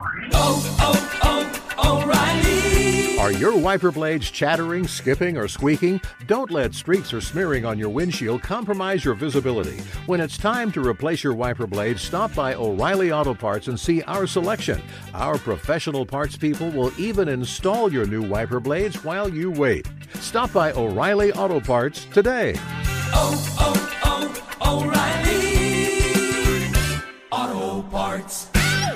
O'Reilly. Are your wiper blades chattering, skipping, or squeaking? Don't let streaks or smearing on your windshield compromise your visibility. When it's time to replace your wiper blades, stop by O'Reilly Auto Parts and see our selection. Our professional parts people will even install your new wiper blades while you wait. Stop by O'Reilly Auto Parts today. O'Reilly Auto Parts.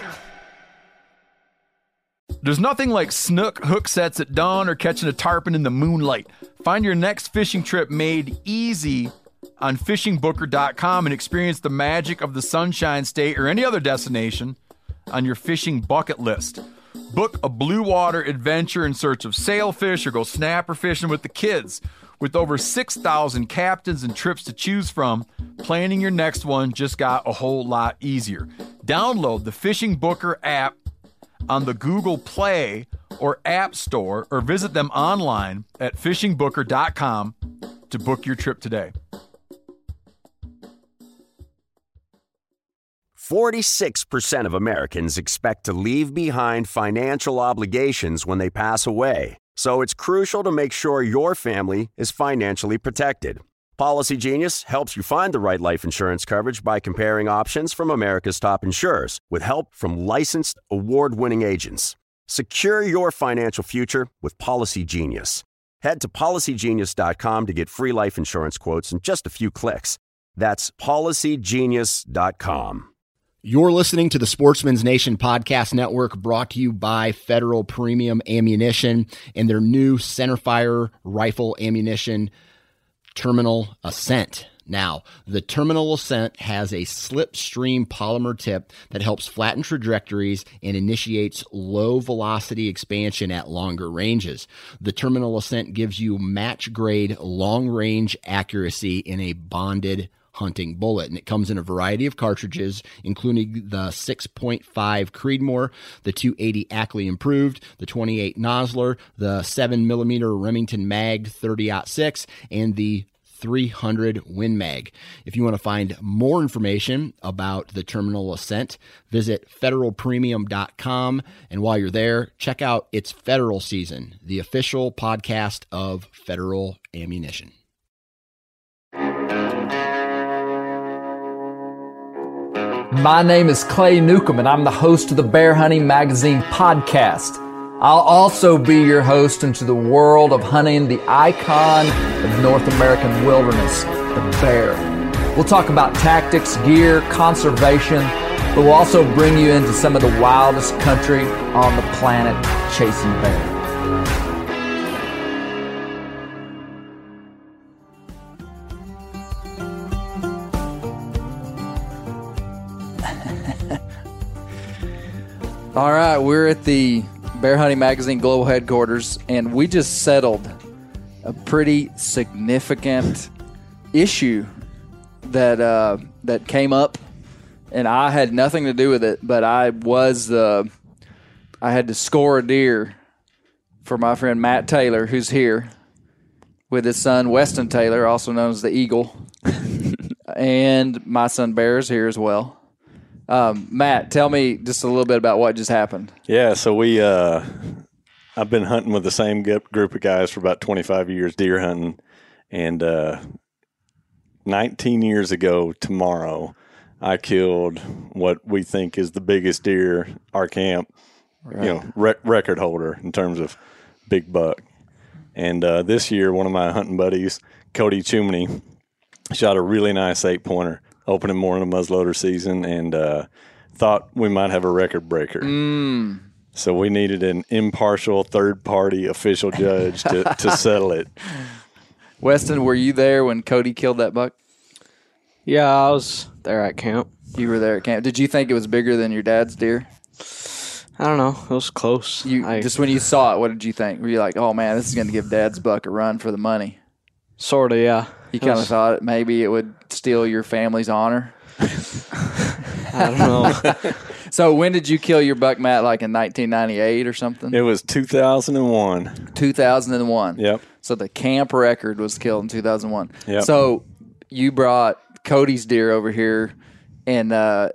There's nothing like snook hook sets at dawn or catching a tarpon in the moonlight. Find your next fishing trip made easy on fishingbooker.com and experience the magic of the Sunshine State or any other destination on your fishing bucket list. Book a blue water adventure in search of sailfish or go snapper fishing with the kids. With over 6,000 captains and trips to choose from, planning your next one just got a whole lot easier. Download the Fishing Booker app on the Google Play or App Store, or visit them online at fishingbooker.com to book your trip today. 46% of Americans expect to leave behind financial obligations when they pass away. So it's crucial to make sure your family is financially protected. Policy Genius helps you find the right life insurance coverage by comparing options from America's top insurers with help from licensed, award-winning agents. Secure your financial future with Policy Genius. Head to PolicyGenius.com to get free life insurance quotes in just a few clicks. That's PolicyGenius.com. You're listening to the Sportsman's Nation Podcast Network, brought to you by Federal Premium Ammunition and their new centerfire rifle ammunition, Terminal Ascent. Now, the Terminal Ascent has a slipstream polymer tip that helps flatten trajectories and initiates low-velocity expansion at longer ranges. The Terminal Ascent gives you match-grade long-range accuracy in a bonded hunting bullet, and it comes in a variety of cartridges, including the 6.5 Creedmoor, the 280 Ackley Improved, the 28 Nosler, the 7mm Remington Mag 30-06, and the 300 Win Mag. If you want to find more information about the Terminal Ascent, visit federalpremium.com, and while you're there, check out It's Federal Season, the official podcast of Federal Ammunition. My name is Clay Newcomb, and I'm the host of the Bear Hunting Magazine podcast. I'll also be your host into the world of hunting the icon of North American wilderness, the bear. We'll talk about tactics, gear, conservation, but we'll also bring you into some of the wildest country on the planet, chasing bear. All right, we're at the Bear Hunting Magazine Global Headquarters, and we just settled a pretty significant issue that came up, and I had nothing to do with it, but I had to score a deer for my friend Matt Taylor, who's here, with his son Weston Taylor, also known as the Eagle, and my son Bear is here as well. Matt, tell me just a little bit about what just happened. Yeah, so I've been hunting with the same group of guys for about 25 years, deer hunting, and 19 years ago tomorrow, I killed what we think is the biggest deer our camp, right. Record holder in terms of big buck. And this year, one of my hunting buddies, Cody Chumney, shot a really nice 8-pointer. Opening morning of muzzleloader season, and thought we might have a record breaker. So we needed an impartial third-party official judge to settle it. Weston, were you there when Cody killed that buck? Yeah, I was there at camp. You were there at camp. Did you think it was bigger than your dad's deer? I don't know. It was close. Just when you saw it, what did you think? Were you like, oh, man, this is going to give Dad's buck a run for the money? Sort of, yeah. You kind of thought maybe it would steal your family's honor? I don't know. So when did you kill your buck, Matt, like in 1998 or something? It was 2001. 2001. Yep. So the camp record was killed in 2001. Yep. So you brought Cody's deer over here, and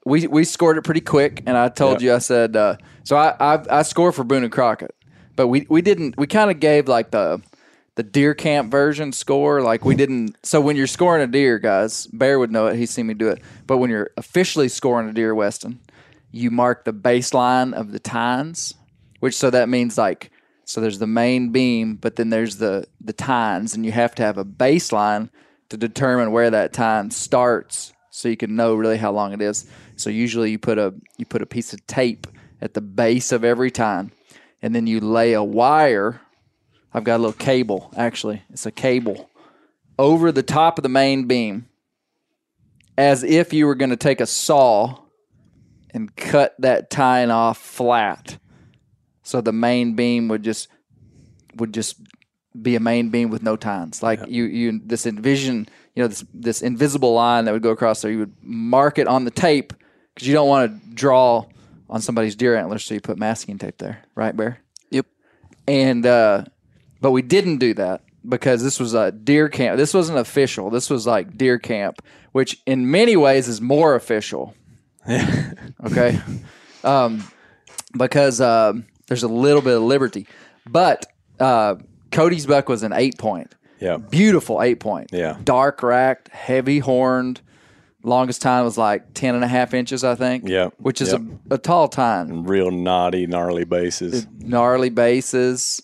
we scored it pretty quick, and I told you, I said, so I score for Boone and Crockett, but we kind of gave like the deer camp version score. Like we didn't, so when you're scoring a deer, guys, Bear would know it. He's seen me do it. But when you're officially scoring a deer, Weston, you mark the baseline of the tines, so that means like, so there's the main beam, but then there's the tines, and you have to have a baseline to determine where that tine starts so you can know really how long it is. So usually you put a piece of tape at the base of every tine, and then you lay a wire. I've got a little cable, actually. It's a cable over the top of the main beam as if you were going to take a saw and cut that tine off flat. So the main beam would just be a main beam with no tines. Like you this envision, this invisible line that would go across there. You would mark it on the tape because you don't want to draw on somebody's deer antlers, so you put masking tape there, right, Bear? Yep. And but we didn't do that because this was a deer camp. This wasn't official. This was like deer camp, which in many ways is more official. Okay. Because there's a little bit of liberty. But Cody's buck was an 8-point. Yeah. Beautiful 8-point. Yeah. Dark racked, heavy horned. Longest tine was like 10.5 inches, I think. Yeah. Which is a tall tine. And real knotty, gnarly bases. Gnarly bases.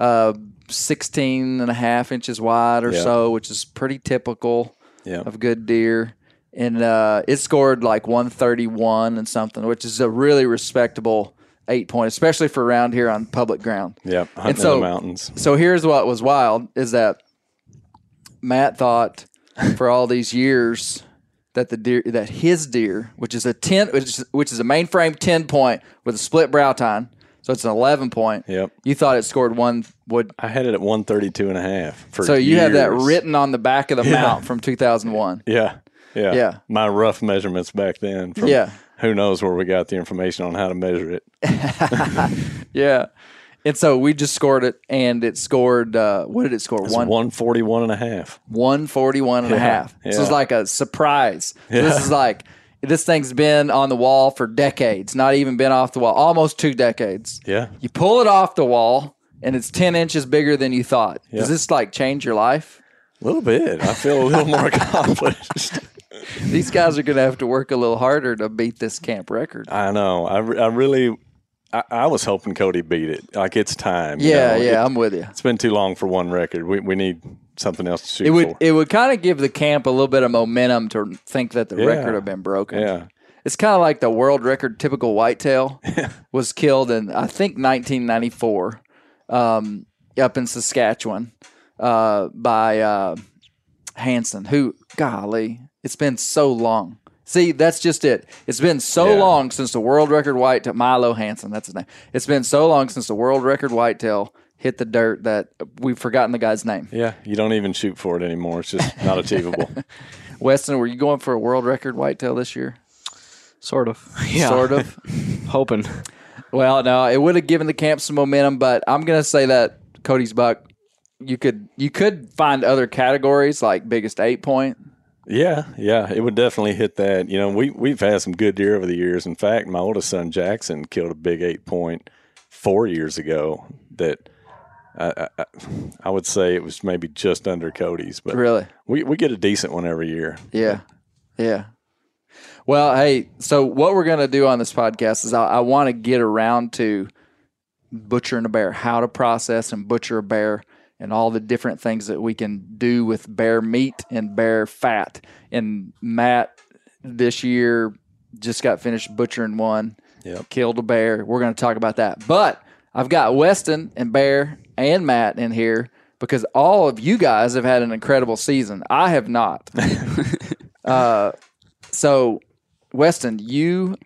16.5 inches wide or so, which is pretty typical of good deer. And it scored like 131 and something, which is a really respectable 8-point, especially for around here on public ground. Yeah, hunting in the mountains. So here's what was wild is that Matt thought for all these years that his deer, which is a 10, which is a mainframe 10-point with a split brow tine, so it's an 11-point. Yep. You thought it scored one would. I had it at 132.5. So you have that written on the back of the mount from 2001. Yeah. My rough measurements back then. From who knows where we got the information on how to measure it. Yeah. And so we just scored it, and it scored, what did it score? 141.5. 141.5. So it's like a surprise. So this is like, this thing's been on the wall for decades, not even been off the wall, almost 2 decades. Yeah. You pull it off the wall, and it's 10 inches bigger than you thought. Does this like change your life? A little bit. I feel a little more accomplished. These guys are going to have to work a little harder to beat this camp record. I know. I was hoping Cody beat it. Like, it's time. I'm with you. It's been too long for one record. We need something else to shoot for. It would kind of give the camp a little bit of momentum to think that the record had been broken. Yeah. It's kind of like the world record typical whitetail was killed in, I think, 1994 up in Saskatchewan by Hansen, who, golly, it's been so long. See, that's just it. It's been so long since the world record whitetail, Milo Hansen, that's his name. It's been so long since the world record whitetail hit the dirt that we've forgotten the guy's name. Yeah, you don't even shoot for it anymore. It's just not achievable. Weston, were you going for a world record whitetail this year? Sort of. Yeah. Sort of. Hoping. Well, no, it would have given the camp some momentum, but I'm going to say that Cody's buck, you could find other categories like biggest 8-point. Yeah, it would definitely hit that. You know, we've had some good deer over the years. In fact, my oldest son Jackson killed a big 8-point 4 years ago that I would say it was maybe just under Cody's. But really, we get a decent one every year. Yeah. Well, hey, so what we're going to do on this podcast is I want to get around to butchering a bear, how to process and butcher a bear, and all the different things that we can do with bear meat and bear fat. And Matt this year just got finished butchering one, killed a bear. We're going to talk about that. But I've got Weston and Bear and Matt in here because all of you guys have had an incredible season. I have not. So, Weston, you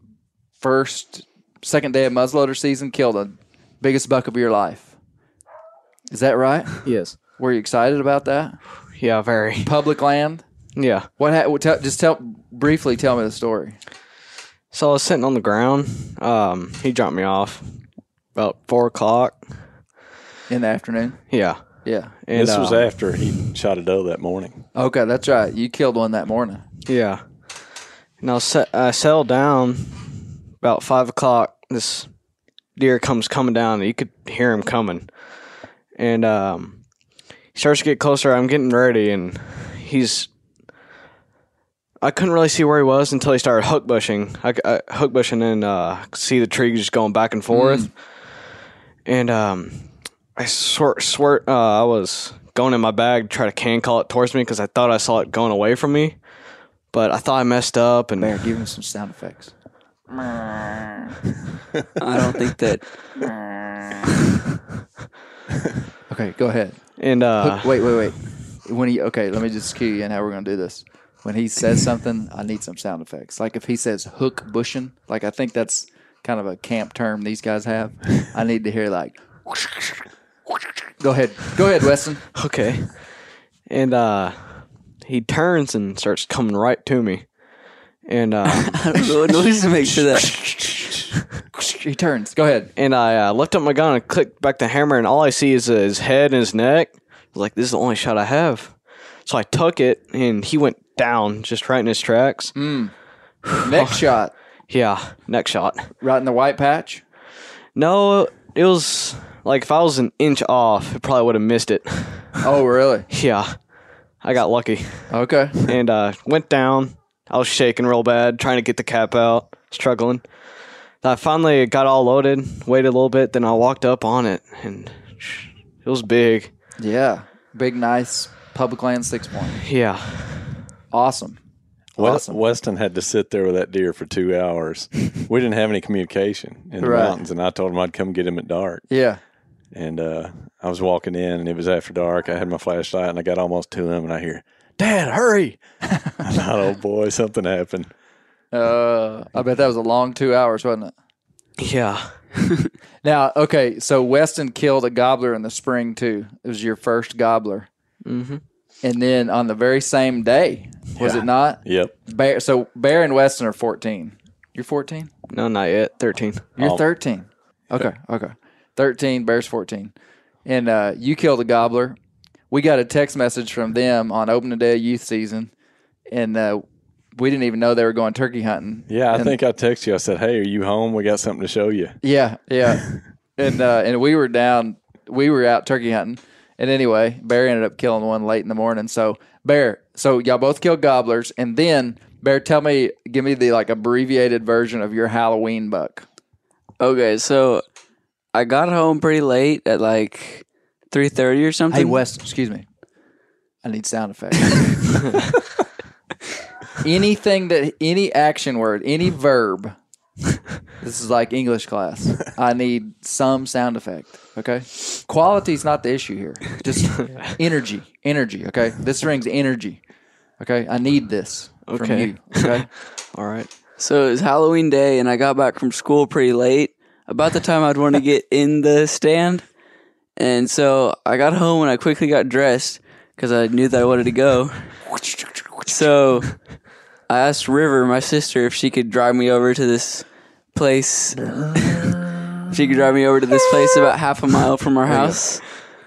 second day of muzzleloader season killed the biggest buck of your life. Is that right? Yes. Were you excited about that? Yeah, very. Public land? Yeah. Briefly tell me the story. So I was sitting on the ground. He dropped me off about 4 o'clock. In the afternoon? Yeah. Yeah. And this was after he shot a doe that morning. Okay, that's right. You killed one that morning. Yeah. And I settled down about 5 o'clock. This deer comes coming down. You could hear him coming. And he starts to get closer. I'm getting ready, and I couldn't really see where he was until he started hook bushing. I hook bushing and see the tree just going back and forth. And I swear I was going in my bag to try to can call it towards me because I thought I saw it going away from me. But I thought I messed up. And Bear, give him some sound effects. I don't think that. Okay, go ahead. And Wait. Let me just cue you in how we're going to do this. When he says something, I need some sound effects. Like if he says hook bushing, like I think that's kind of a camp term these guys have. I need to hear like. Go ahead, Weston. okay. And he turns and starts coming right to me. And I don't know what noise to make sure that. He turns. Go ahead. And I lift up my gun and click back the hammer, and all I see is his head and his neck. I was like, this is the only shot I have. So I took it, and he went down just right in his tracks. Next shot. Yeah, neck shot. Right in the white patch? No, it was like if I was an inch off, it probably would have missed it. Oh, really? Yeah, I got lucky. Okay. And went down. I was shaking real bad, trying to get the cap out, struggling. I finally got all loaded, waited a little bit, then I walked up on it, and it was big. Yeah. Big, nice public land 6-point. Yeah. Awesome. Weston had to sit there with that deer for 2 hours. We didn't have any communication in the mountains, and I told him I'd come get him at dark. Yeah. And I was walking in, and it was after dark. I had my flashlight, and I got almost to him, and I hear, "Dad, hurry!" I thought, oh boy, something happened. I bet that was a long 2 hours, wasn't it? Yeah. Now, okay, so Weston killed a gobbler in the spring, too. It was your first gobbler. Mm-hmm. And then on the very same day, was it not? Yep. Bear and Weston are 14. You're 14? No, not yet. 13. You're 13. Okay. 13, Bear's 14. And you killed a gobbler. We got a text message from them on opening day of youth season, and we didn't even know they were going turkey hunting. Yeah, I think I texted you. I said, "Hey, are you home? We got something to show you." Yeah. And we were out turkey hunting. And anyway, Bear ended up killing one late in the morning. So Bear, y'all both killed gobblers, and then Bear, give me the like abbreviated version of your Halloween buck. Okay, so I got home pretty late at like 3:30 or something. Hey, Weston, excuse me. I need sound effects. Any action word, any verb. This is like English class. I need some sound effect, okay? Quality's not the issue here. Just energy, okay? This brings energy, okay? I need this from you, okay? All right. So it was Halloween day, and I got back from school pretty late, about the time I'd want to get in the stand. And so I got home, and I quickly got dressed because I knew that I wanted to go. So I asked River, my sister, if she could drive me over to this place. She could drive me over to this place about half a mile from our house.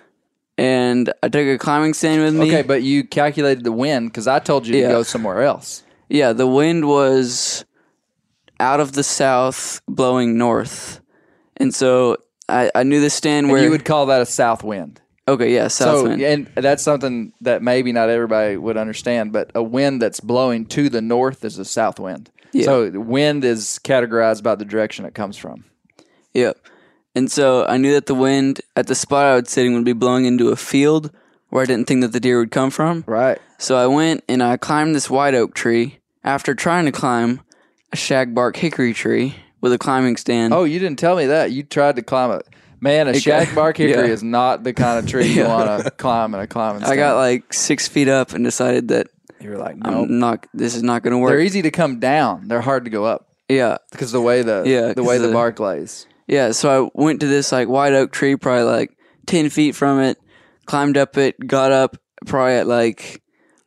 And I took a climbing stand with me. Okay, but you calculated the wind because I told you to go somewhere else. Yeah, the wind was out of the south, blowing north. And so I knew the stand where... And you would call that a south wind. Okay, yeah, south wind. And that's something that maybe not everybody would understand, but a wind that's blowing to the north is a south wind. Yeah. So wind is categorized by the direction it comes from. Yep. And so I knew that the wind at the spot I was sitting would be blowing into a field where I didn't think that the deer would come from. Right. So I went and I climbed this white oak tree after trying to climb a shagbark hickory tree with a climbing stand. Oh, you didn't tell me that. You tried to climb it. Man, a shagbark hickory is not the kind of tree you want to climb in a climbing stand. I got like 6 feet up and decided that you were like, nope. This is not going to work. They're easy to come down. They're hard to go up. Yeah. Because the way the bark lays. Yeah, so I went to this like white oak tree, probably like 10 feet from it, climbed up it, got up probably at like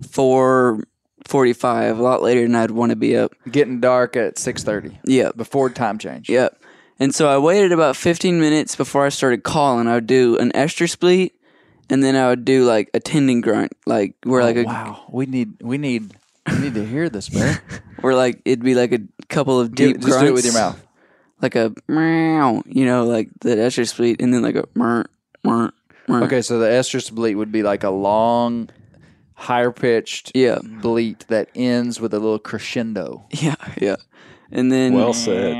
4:45, a lot later than I'd want to be up. Getting dark at 6:30. Yeah. Before time change. Yep. And so I waited about 15 minutes before I started calling. I would do an ester spleet, and then I would do like a tending grunt, like where wow. We need You need to hear this, man. Where like it'd be like a couple of deep grunts. Just do it with your mouth. Like a meow, like the estrus bleat, and then like a mer. Okay, so the estrus bleat would be like a long, higher pitched bleat that ends with a little crescendo. Yeah. And then Well said.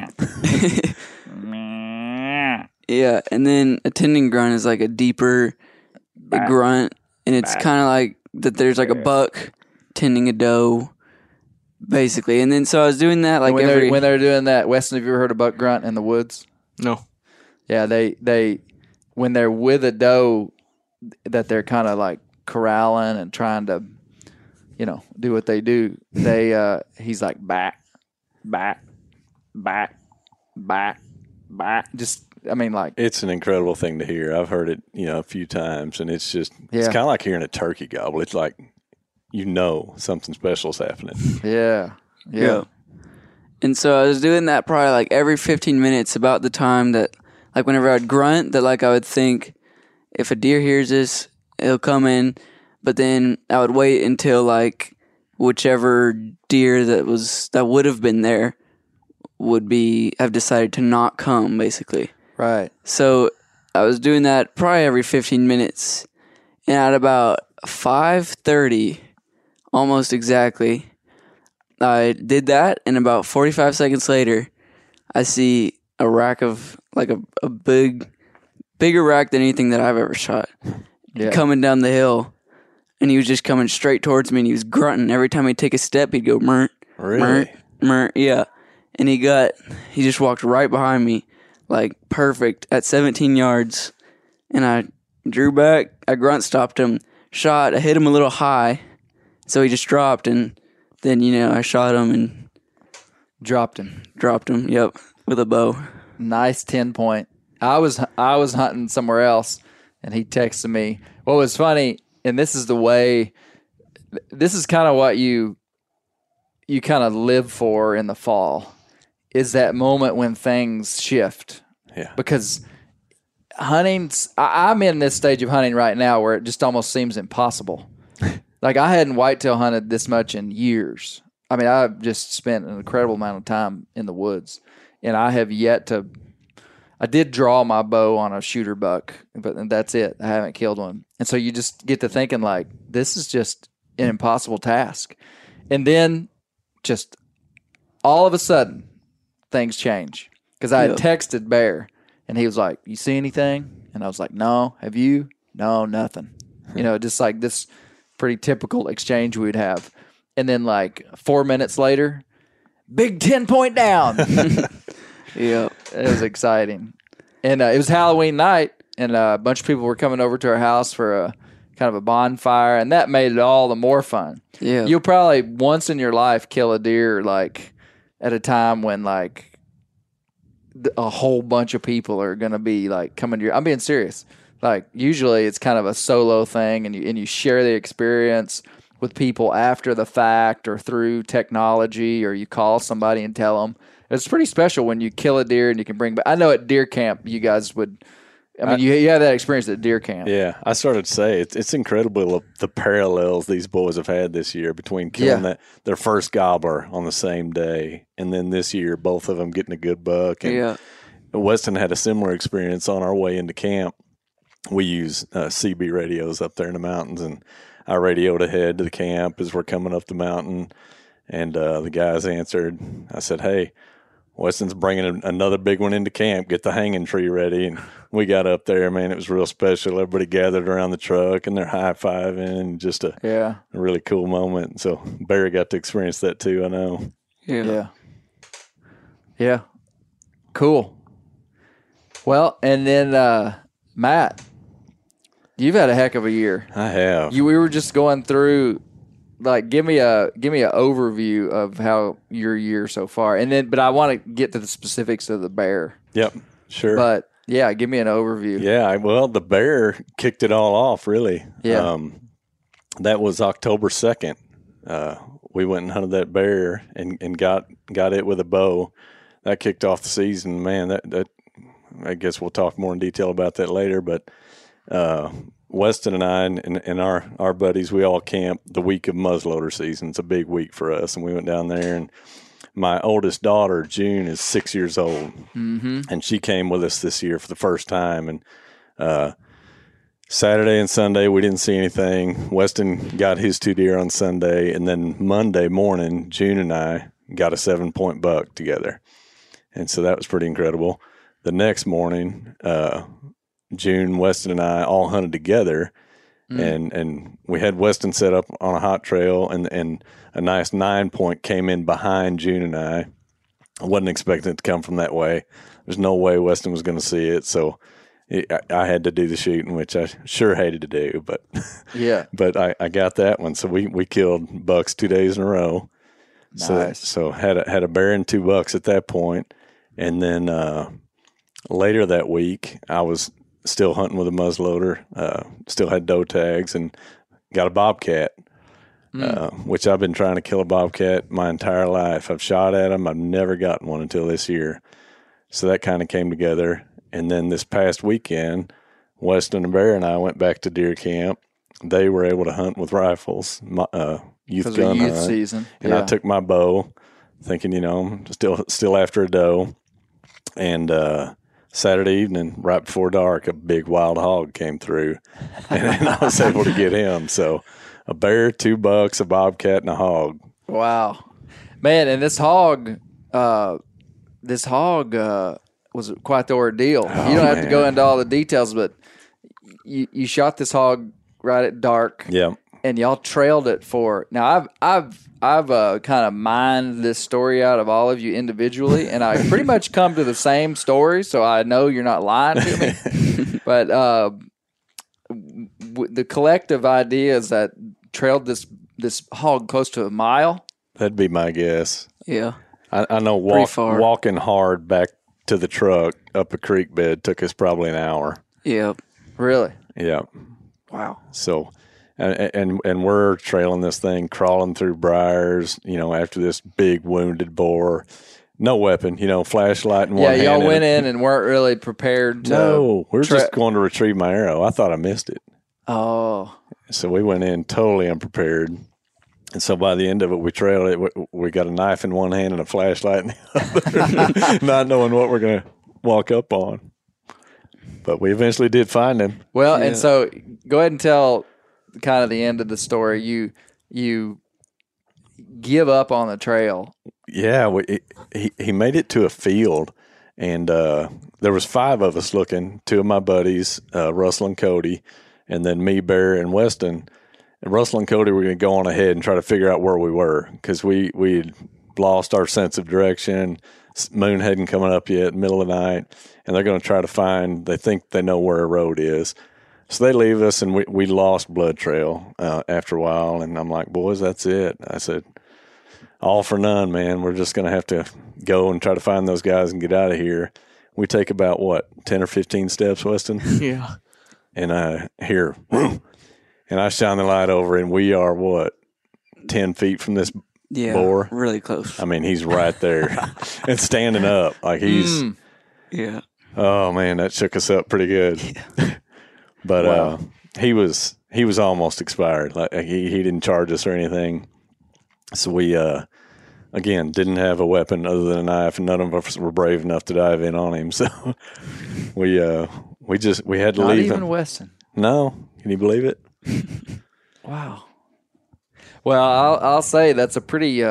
Yeah, and then a tending grunt is like a deeper grunt, and it's kind of like that. There's like a buck tending a doe, basically. And then so I was doing that like when they're doing that. Weston, have you ever heard a buck grunt in the woods? No. Yeah, they when they're with a doe, that they're kind of like corralling and trying to, do what they do. He's like back. Just, it's an incredible thing to hear. I've heard it, a few times, and it's just, it's kind of like hearing a turkey gobble. It's like, something special's happening. Yeah. And so I was doing that probably like every 15 minutes, about the time that, like whenever I'd grunt, that like I would think, if a deer hears this, it'll come in. But then I would wait until like whichever deer that would have been there would have decided to not come, basically. Right. So I was doing that probably every 15 minutes. And at about 5:30, almost exactly, I did that. And about 45 seconds later, I see a rack of like a bigger rack than anything that I've ever shot coming down the hill. And he was just coming straight towards me, and he was grunting. Every time he'd take a step, he'd go, "Mert, really? Mert," yeah. And he just walked right behind me, like perfect at 17 yards. And I drew back, I grunt stopped him, shot, I hit him a little high, so he just dropped, and then, I shot him and dropped him, yep, with a bow. Nice 10-point. I was hunting somewhere else, and he texted me. What was funny, and this is kind of what you kind of live for in the fall, is that moment when things shift. Yeah. Because I'm in this stage of hunting right now where it just almost seems impossible. Like, I hadn't whitetail hunted this much in years. I mean, I've just spent an incredible amount of time in the woods, and I have yet to. I did draw my bow on a shooter buck, but that's it. I haven't killed one. And so you just get to thinking, like, this is just an impossible task. And then just all of a sudden, things change. Because I had texted Bear, and he was like, "You see anything?" And I was like, "No. Have you?" "No, nothing." Just like this pretty typical exchange we'd have. And then like 4 minutes later, big 10-point down. Yeah. It was exciting. And it was Halloween night, and a bunch of people were coming over to our house for a kind of a bonfire, and that made it all the more fun. Yeah. You'll probably once in your life kill a deer like at a time when like a whole bunch of people are going to be like coming to your. I'm being serious. Like, usually it's kind of a solo thing, and you share the experience with people after the fact or through technology, or you call somebody and tell them. It's pretty special when you kill a deer and you can bring back. I know at deer camp you guys would. I mean, you have that experience at deer camp. Yeah, I started to say it's incredible the parallels these boys have had this year between killing their first gobbler on the same day, and then this year both of them getting a good buck. And Weston had a similar experience on our way into camp. We use CB radios up there in the mountains, and I radioed ahead to the camp as we're coming up the mountain, and the guys answered. I said, "Hey, Weston's bringing another big one into camp. Get the hanging tree ready." And we got up there, man. It was real special. Everybody gathered around the truck, and they're high-fiving. Just a really cool moment. So Barry got to experience that too, I know. Yeah. Cool. Well, and then Matt, you've had a heck of a year. I have. We were just going through, like, give me a overview of how your year so far, and then, but I want to get to the specifics of the bear. Yep, sure. But yeah, give me an overview. Yeah, well, the bear kicked it all off, really. Yeah. That was October 2nd. We went and hunted that bear and got it with a bow. That kicked off the season. Man, that I guess we'll talk more in detail about that later, but Weston and I and our buddies, we all camp the week of muzzleloader season. It's a big week for us, and we went down there. And my oldest daughter, June, is 6 years old, and she came with us this year for the first time. And Saturday and Sunday, we didn't see anything. Weston got his 2 deer on Sunday, and then Monday morning, June and I got a 7-point buck together. And so that was pretty incredible. The next morning, June, Weston, and I all hunted together, and we had Weston set up on a hot trail, and a nice 9-point came in behind June and I. I wasn't expecting it to come from that way. There's no way Weston was going to see it, so I had to do the shooting, which I sure hated to do, but yeah. But I got that one. So we killed bucks 2 days in a row. Nice. So had a bear and 2 bucks at that point, and then later that week I was still hunting with a muzzleloader. Still had doe tags and got a bobcat, which I've been trying to kill a bobcat my entire life. I've shot at them. I've never gotten one until this year. So that kind of came together. And then this past weekend, Weston and Bear and I went back to deer camp. They were able to hunt with rifles, youth gun youth hunt. season. And I took my bow, thinking, I'm still after a doe. And Saturday evening, right before dark, a big wild hog came through, and I was able to get him. So a bear, 2 bucks, a bobcat, and a hog. Wow, man! And this hog was quite the ordeal. Oh, you don't have to go into all the details, but you shot this hog right at dark. Yeah. And y'all trailed it for. Now I've kind of mined this story out of all of you individually, and I pretty much come to the same story, so I know you're not lying to me. But the collective idea is that trailed this hog close to a mile. That'd be my guess. Yeah. I know walking hard back to the truck up a creek bed took us probably an hour. Yeah. Really? Yeah. Wow. So. And we're trailing this thing, crawling through briars, after this big wounded boar. No weapon, flashlight in one hand. Yeah, y'all went in and weren't really prepared to. No, we're just going to retrieve my arrow. I thought I missed it. Oh. So we went in totally unprepared. And so by the end of it, we trailed it. We got a knife in one hand and a flashlight in the other, not knowing what we're going to walk up on. But we eventually did find him. Well, and so go ahead and tell kind of the end of the story. You give up on the trail. Yeah, he made it to a field, and there was 5 of us looking. 2 of my buddies, Russell and Cody, and then me, Bear, and Weston. And Russell and Cody were going to go on ahead and try to figure out where we were, because we had lost our sense of direction. Moon hadn't come up yet, middle of the night, and they're going to try to find. They think they know where a road is. So they leave us, and we lost Blood Trail after a while. And I'm like, boys, that's it. I said, all for none, man. We're just going to have to go and try to find those guys and get out of here. We take about, 10 or 15 steps, Weston? Yeah. And I hear, and I shine the light over, and we are, 10 feet from this boar? Really close. I mean, he's right there and standing up. Like he's, yeah. Oh, man, that shook us up pretty good. Yeah. But he was almost expired. Like he didn't charge us or anything. So we again didn't have a weapon other than a knife, and none of us were brave enough to dive in on him. So we had to leave him. Not even Weston. No, can you believe it? Wow. Well, I'll say that's a pretty.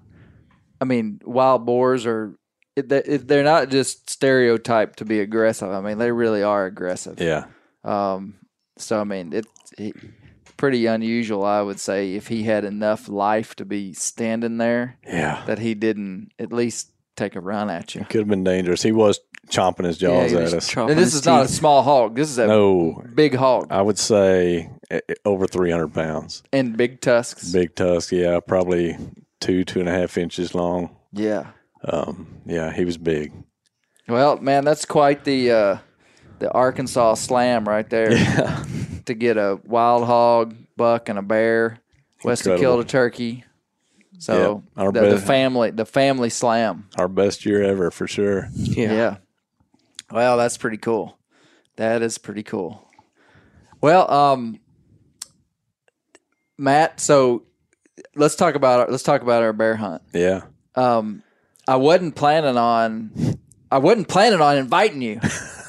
Wild boars are. They're not just stereotyped to be aggressive. I mean, they really are aggressive. Yeah. So I mean, it's pretty unusual, I would say, if he had enough life to be standing there. Yeah. That he didn't at least take a run at you. It could have been dangerous. He was chomping his jaws at us. And this is not a small hog. This is a big hog. I would say over 300 pounds. And big tusks. Big tusks, yeah, probably 2.5 inches long. Yeah. Yeah, he was big. Well, man, that's quite the Arkansas slam right there. Yeah. To get a wild hog, buck, and a bear. Weston killed a turkey. So the family slam. Our best year ever for sure. Yeah. Well, that's pretty cool. That is pretty cool. Well, Matt, so let's talk about our bear hunt. Yeah. I wasn't planning on inviting you.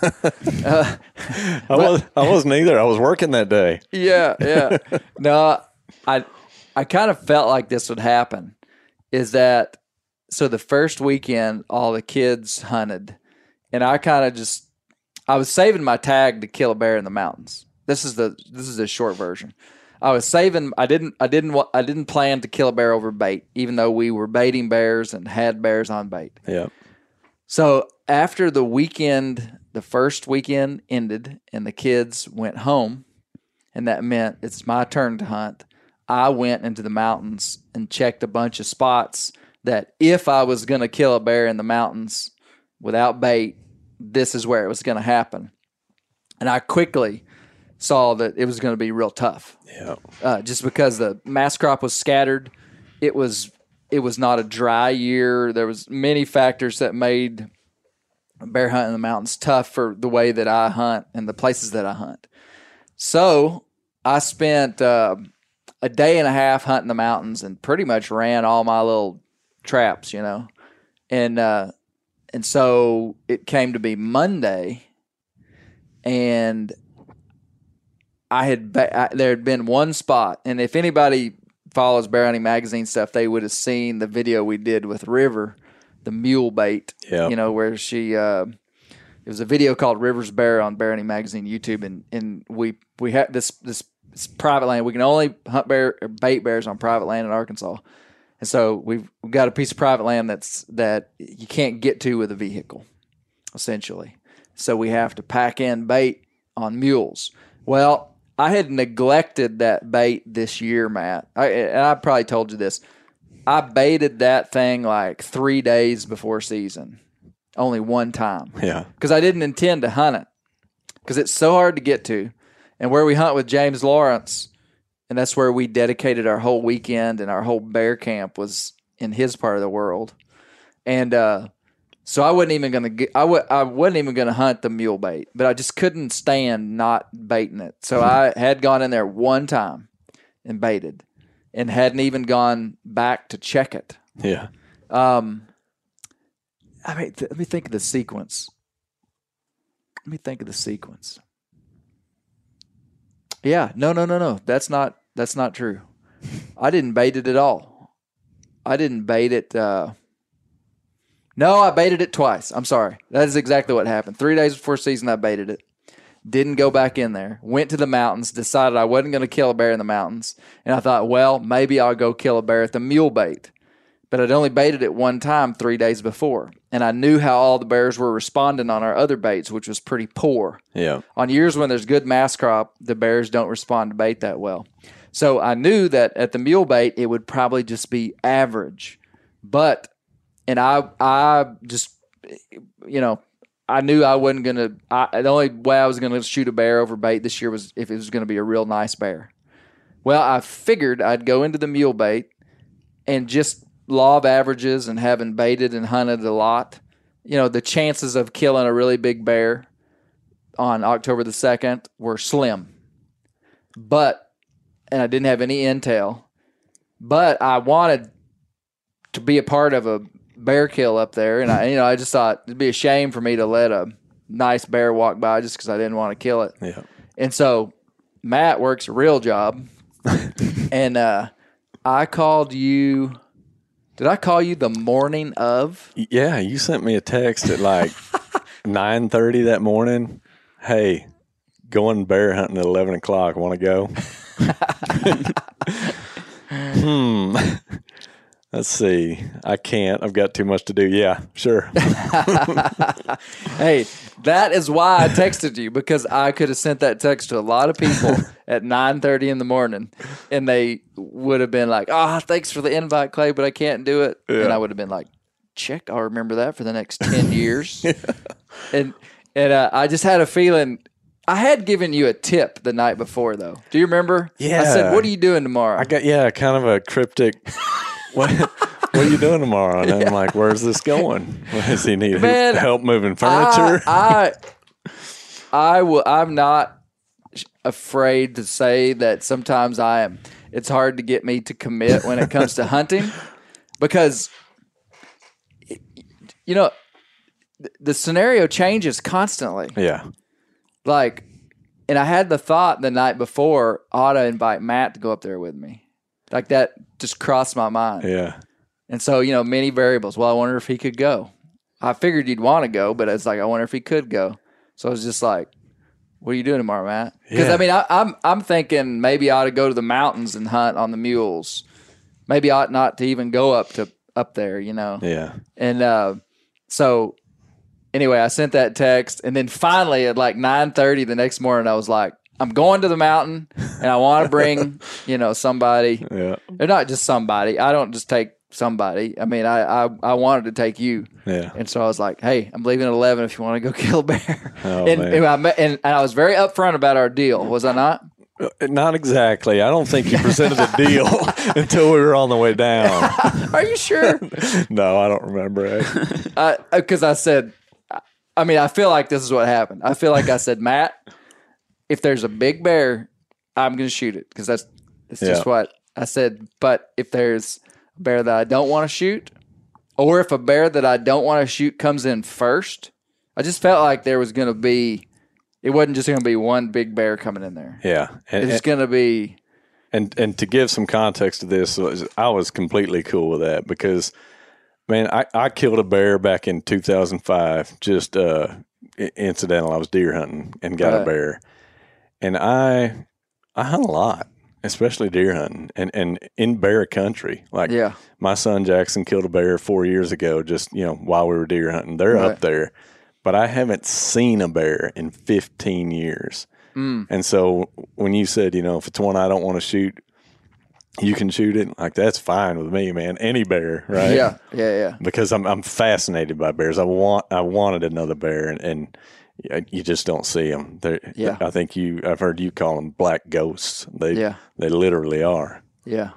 I wasn't either. I was working that day. Yeah. No, I kind of felt like this would happen. Is that so? The first weekend, all the kids hunted, and I was saving my tag to kill a bear in the mountains. This is a short version. I was saving. I didn't plan to kill a bear over bait, even though we were baiting bears and had bears on bait. Yeah. So after the first weekend ended, and the kids went home, and that meant it's my turn to hunt. I went into the mountains and checked a bunch of spots that if I was going to kill a bear in the mountains without bait, this is where it was going to happen. And I quickly saw that it was going to be real tough. Yeah. Just because the mass crop was scattered, it was not a dry year. There was many factors that made bear hunt in the mountains tough for the way that I hunt and the places that I hunt. So I spent a day and a half hunting the mountains and pretty much ran all my little traps, and so it came to be Monday, and there had been one spot, and if anybody follows Bear Hunting Magazine stuff, they would have seen the video we did with River, the mule bait. Yeah. Where she it was a video called River's Bear on Bear Hunting Magazine YouTube, and we had this private land. We can only hunt bait bears on private land in Arkansas, and so we've got a piece of private land that you can't get to with a vehicle, essentially. So we have to pack in bait on mules. Well, I had neglected that bait this year, Matt. I probably told you this. I baited that thing like 3 days before season, only one time. Yeah. Because I didn't intend to hunt it, because it's so hard to get to. And where we hunt with James Lawrence, and that's where we dedicated our whole weekend, and our whole bear camp was in his part of the world. And so I wasn't even going to hunt the mule bait, but I just couldn't stand not baiting it. So I had gone in there one time and baited, and hadn't even gone back to check it. Yeah. Let me think of the sequence. Yeah, no. That's not true. I didn't bait it at all. I didn't bait it. No, I baited it twice. I'm sorry. That is exactly what happened. 3 days before season, I baited it. Didn't go back in there. Went to the mountains. Decided I wasn't going to kill a bear in the mountains. And I thought, well, maybe I'll go kill a bear at the mule bait. But I'd only baited it one time 3 days before. And I knew how all the bears were responding on our other baits, which was pretty poor. Yeah. On years when there's good mass crop, the bears don't respond to bait that well. So I knew that at the mule bait, it would probably just be average. And I just, I knew I wasn't going to, the only way I was going to shoot a bear over bait this year was if it was going to be a real nice bear. Well, I figured I'd go into the mule bait, and just law of averages and having baited and hunted a lot, the chances of killing a really big bear on October the 2nd were slim. And I didn't have any intel, but I wanted to be a part of a bear kill up there, and I just thought it'd be a shame for me to let a nice bear walk by just because I didn't want to kill it. Yeah. And so Matt works a real job, and I called you. Did I call you the morning of? Yeah, you sent me a text at like 9:30 that morning. Hey, going bear hunting at 11 o'clock. Want to go? Let's see. I can't. I've got too much to do. Yeah, sure. Hey, that is why I texted you, because I could have sent that text to a lot of people at 9:30 in the morning, and they would have been like, thanks for the invite, Clay, but I can't do it. Yeah. And I would have been like, check, I'll remember that for the next 10 years. And I just had a feeling. I had given you a tip the night before, though. Do you remember? Yeah. I said, what are you doing tomorrow? I got, kind of a cryptic... What are you doing tomorrow? And I'm like, where's this going? Does he need help moving furniture? I'm not afraid to say that sometimes it's hard to get me to commit when it comes to hunting because, you know, the scenario changes constantly. Yeah. Like, and I had the thought the night before, ought to invite Matt to go up there with me. Like that just crossed my mind. Yeah. And so, you know, many variables. Well, I wonder if he could go. I figured you'd want to go, but it's like, I wonder if he could go. So I was just like, what are you doing tomorrow, Matt? Because, Yeah. I mean, I'm thinking maybe I ought to go to the mountains and hunt on the mules. Maybe I ought not to even go up there, you know? Yeah. And so anyway, I sent that text. And then finally at like 9:30 the next morning, I was like, I'm going to the mountain and I want to bring, you know, somebody. Yeah. Or not just somebody. I don't just take somebody. I mean, I wanted to take you. Yeah. And so I was like, hey, I'm leaving at 11 if you want to go kill a bear. Oh, and I was very upfront about our deal. Was I not? Not exactly. I don't think you presented a deal until we were on the way down. Are you sure? No, I don't remember it. Because I said, I mean, I feel like this is what happened. I feel like I said, Matt, if there's a big bear, I'm going to shoot it because that's just what I said. But if there's a bear that I don't want to shoot, or if a bear that I don't want to shoot comes in first, I just felt like there was going to be, it wasn't just going to be one big bear coming in there. Yeah. It's going to be. And to give some context to this, I was completely cool with that because, man, I killed a bear back in 2005, just incidental. I was deer hunting and got a bear. And I hunt a lot, especially deer hunting and in bear country. Like my son Jackson killed a bear 4 years ago, just, you know, while we were deer hunting. They're up there, but I haven't seen a bear in 15 years. And so when you said, you know, if it's one I don't want to shoot, you can shoot it. Like, that's fine with me, man. Any bear, right? Yeah. Because I'm fascinated by bears. I wanted another bear, and you just don't see them. I think I've heard you call them black ghosts. They literally are. Yeah.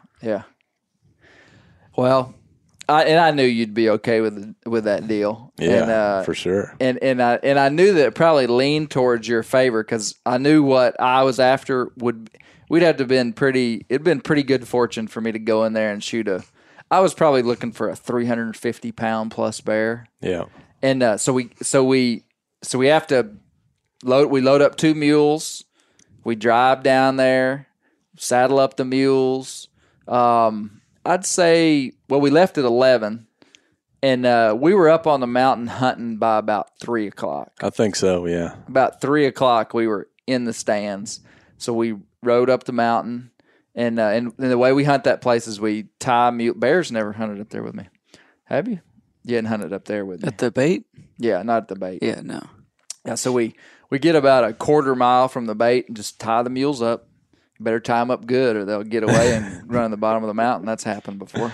Well, I knew you'd be okay with that deal. Yeah, and, for sure. And I knew that it probably leaned towards your favor because I knew what I was after we'd have to been it'd been pretty good fortune for me to go in there and shoot I was probably looking for a 350 pound plus bear. Yeah. And so we have to load up 2 mules. We drive down there, saddle up the mules. I'd say, we left at 11, and we were up on the mountain hunting by about 3 o'clock. I think so, yeah. About 3 o'clock, we were in the stands. So we rode up the mountain, and the way we hunt that place is we tie mule. Bears never hunted up there with me. Have you? You hadn't hunted up there with me. At the bait? Yeah, not at the bait. Yeah, no. Yeah, so we get about a quarter mile from the bait and just tie the mules up. You better tie them up good or they'll get away and run to the bottom of the mountain. That's happened before.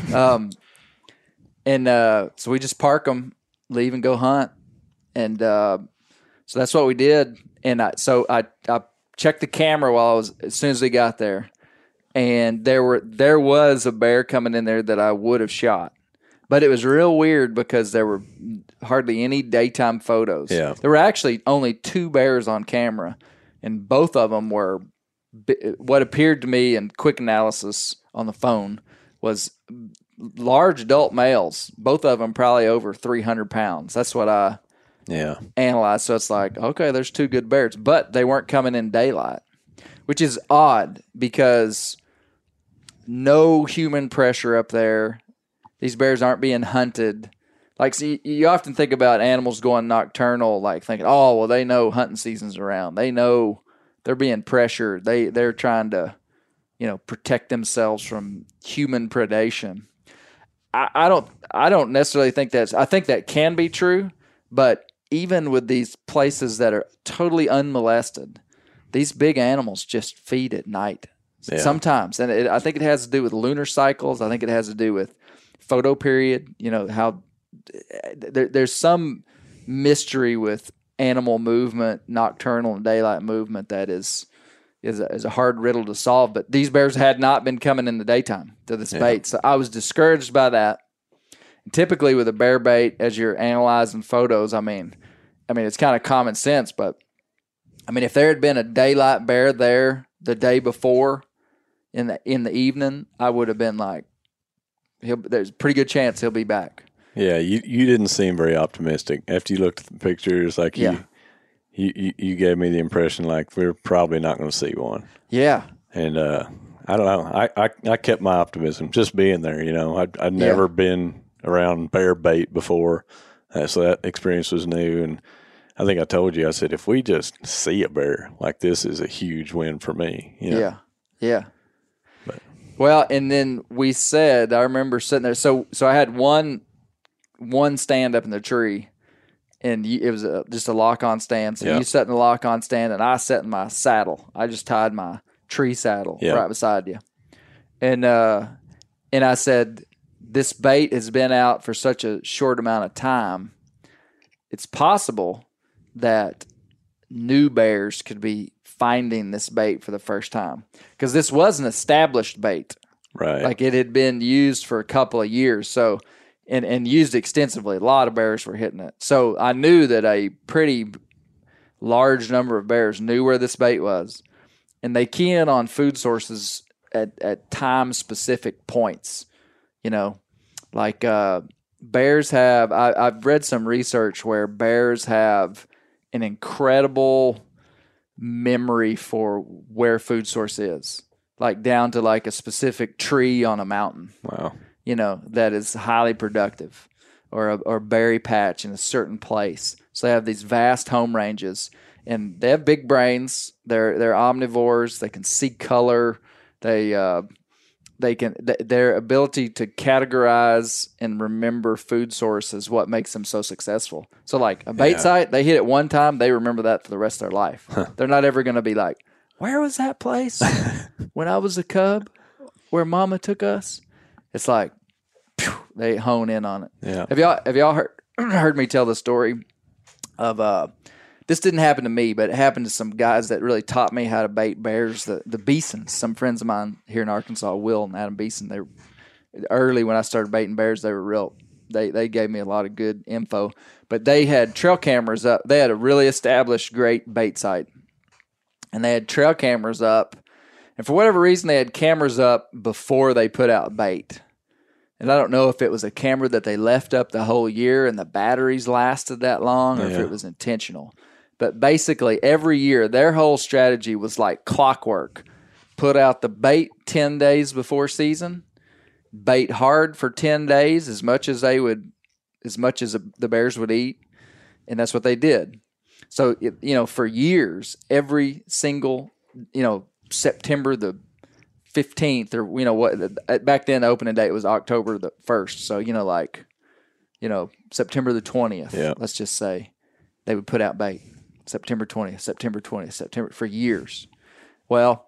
So we just park them, leave and go hunt. And so that's what we did. And I checked the camera as soon as we got there. And there was a bear coming in there that I would have shot. But it was real weird because there were hardly any daytime photos. Yeah. There were actually only 2 bears on camera, and both of them were what appeared to me in quick analysis on the phone was large adult males. Both of them probably over 300 pounds. That's what I analyzed. So it's like, okay, there's 2 good bears, but they weren't coming in daylight, which is odd because no human pressure up there. These bears aren't being hunted. Like, see, you often think about animals going nocturnal, like thinking, oh, well, they know hunting season's around. They know they're being pressured. They're trying to, protect themselves from human predation. I don't necessarily think I think that can be true, but even with these places that are totally unmolested, these big animals just feed at night sometimes. And I think it has to do with lunar cycles. I think it has to do with photo period, how there's some mystery with animal movement, nocturnal and daylight movement that is a hard riddle to solve. But these bears had not been coming in the daytime to this bait. So I was discouraged by that. And typically with a bear bait, as you're analyzing photos, I mean, it's kind of common sense, but I mean, if there had been a daylight bear there the day before in the evening, I would have been like, there's a pretty good chance he'll be back. Yeah, you didn't seem very optimistic after you looked at the pictures. Like you gave me the impression like we're probably not going to see one. Yeah, and I don't know. I kept my optimism just being there. You know, I'd never been around bear bait before, so that experience was new. And I think I told you, I said, if we just see a bear, like this is a huge win for me. You know? Yeah. Well, and then we said, I remember sitting there. So I had one stand up in the tree, and it was just a lock-on stand. So you sat in the lock-on stand, and I sat in my saddle. I just tied my tree saddle right beside you. And I said, this bait has been out for such a short amount of time. It's possible that new bears could be finding this bait for the first time, because this was an established bait, right? Like it had been used for a couple of years, so and used extensively. A lot of bears were hitting it, so I knew that a pretty large number of bears knew where this bait was, and they key in on food sources at time specific points. You know, like bears have. I've read some research where bears have an incredible memory for where food source is, like down to like a specific tree on a mountain. Wow. You know, that is highly productive, or berry patch in a certain place. So they have these vast home ranges, and they have big brains. They're omnivores. They can see color. Their ability to categorize and remember food source is what makes them so successful. So like a bait site, they hit it one time, they remember that for the rest of their life. They're not ever going to be like, where was that place when I was a cub where mama took us? It's like, they hone in on it. Yeah. Have y'all heard me tell the story of this didn't happen to me, but it happened to some guys that really taught me how to bait bears, the Beesons. Some friends of mine here in Arkansas, Will and Adam Beeson, they were early when I started baiting bears, they were real. They gave me a lot of good info. But they had trail cameras up. They had a really established great bait site. And they had trail cameras up. And for whatever reason, they had cameras up before they put out bait. And I don't know if it was a camera that they left up the whole year and the batteries lasted that long, or if it was intentional. But basically, every year, their whole strategy was like clockwork. Put out the bait 10 days before season, bait hard for 10 days, as much as the bears would eat, and that's what they did. So, for years, every single, September the 15th, or back then the opening date was October the 1st. So, September the 20th, let's just say, they would put out bait. September 20th, for years. Well,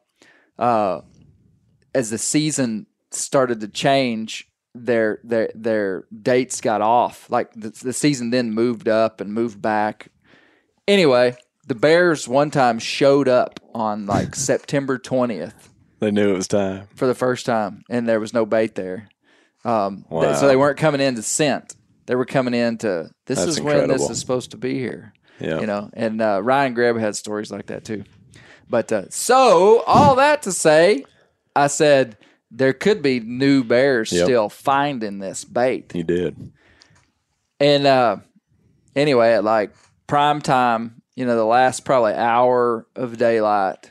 as the season started to change, their dates got off. Like the season then moved up and moved back. Anyway, the bears one time showed up on like September 20th. They knew it was time for the first time, and there was no bait there. Wow. So they weren't coming in to scent. They were coming in to, this That's is incredible. when this is supposed to be here. Yeah. And Ryan Greb had stories like that too. But so all that to say, I said there could be new bears still finding this bait. You did. And anyway, at like prime time, the last probably hour of daylight,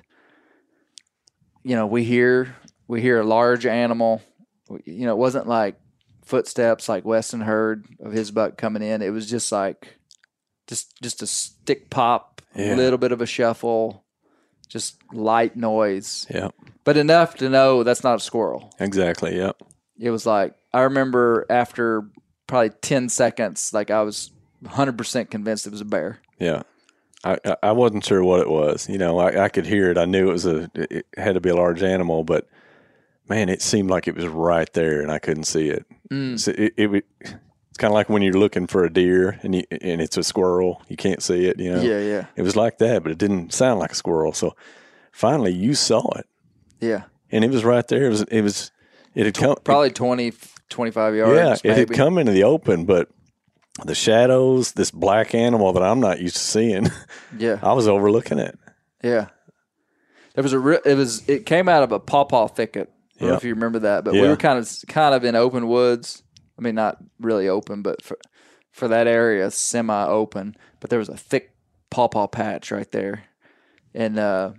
we hear a large animal. It wasn't like footsteps like Weston heard of his buck coming in. It was just like just a stick pop, a little bit of a shuffle, just light noise. Yeah. But enough to know that's not a squirrel. Exactly, yep. It was like, I remember after probably 10 seconds, like I was 100% convinced it was a bear. Yeah. I wasn't sure what it was. I could hear it. I knew it had to be a large animal, but man, it seemed like it was right there and I couldn't see it. So it's kind of like when you're looking for a deer and it's a squirrel, you can't see it, Yeah. It was like that, but it didn't sound like a squirrel. So finally you saw it. Yeah. And it was right there. It had come probably 20, 25 yards. Yeah, maybe. it had come into the open, but the shadows, this black animal that I'm not used to seeing, yeah, I was overlooking it. Yeah. There was it came out of a pawpaw thicket. I don't know if you remember that, but we were kind of in open woods. I mean, not really open, but for that area, semi-open. But there was a thick pawpaw patch right there, and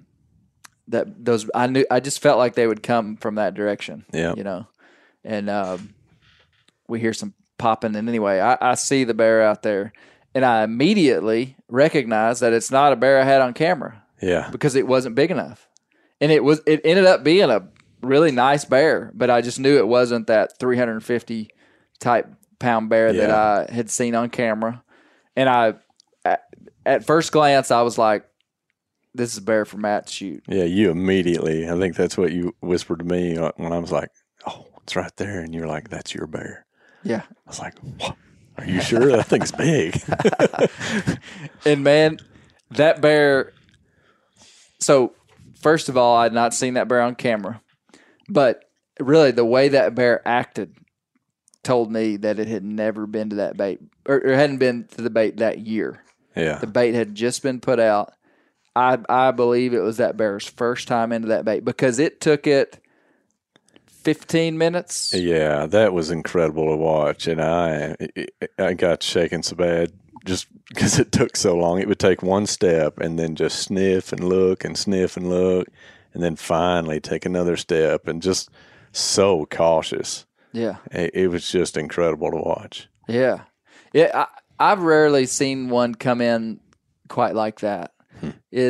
I just felt like they would come from that direction. Yeah, you know, and we hear some popping, and anyway, I see the bear out there, and I immediately recognize that it's not a bear I had on camera. Yeah, because it wasn't big enough, and it ended up being a really nice bear, but I just knew it wasn't that 350 type pound bear that I had seen on camera. And at first glance, I was like, this is a bear for Matt to shoot. Yeah, you immediately, I think that's what you whispered to me when I was like, oh, it's right there. And you're like, that's your bear. Yeah. I was like, what? Are you sure? That thing's big. And man, that bear, so first of all, I had not seen that bear on camera. But really, the way that bear acted told me that it had never been to that bait, or hadn't been to the bait that year. Yeah. The bait had just been put out. I believe it was that bear's first time into that bait because it took it 15 minutes. Yeah, that was incredible to watch. And I got shaken so bad just because it took so long. It would take one step and then just sniff and look and sniff and look. And then finally take another step and just so cautious. Yeah. It was just incredible to watch. Yeah. Yeah. I've rarely seen one come in quite like that. It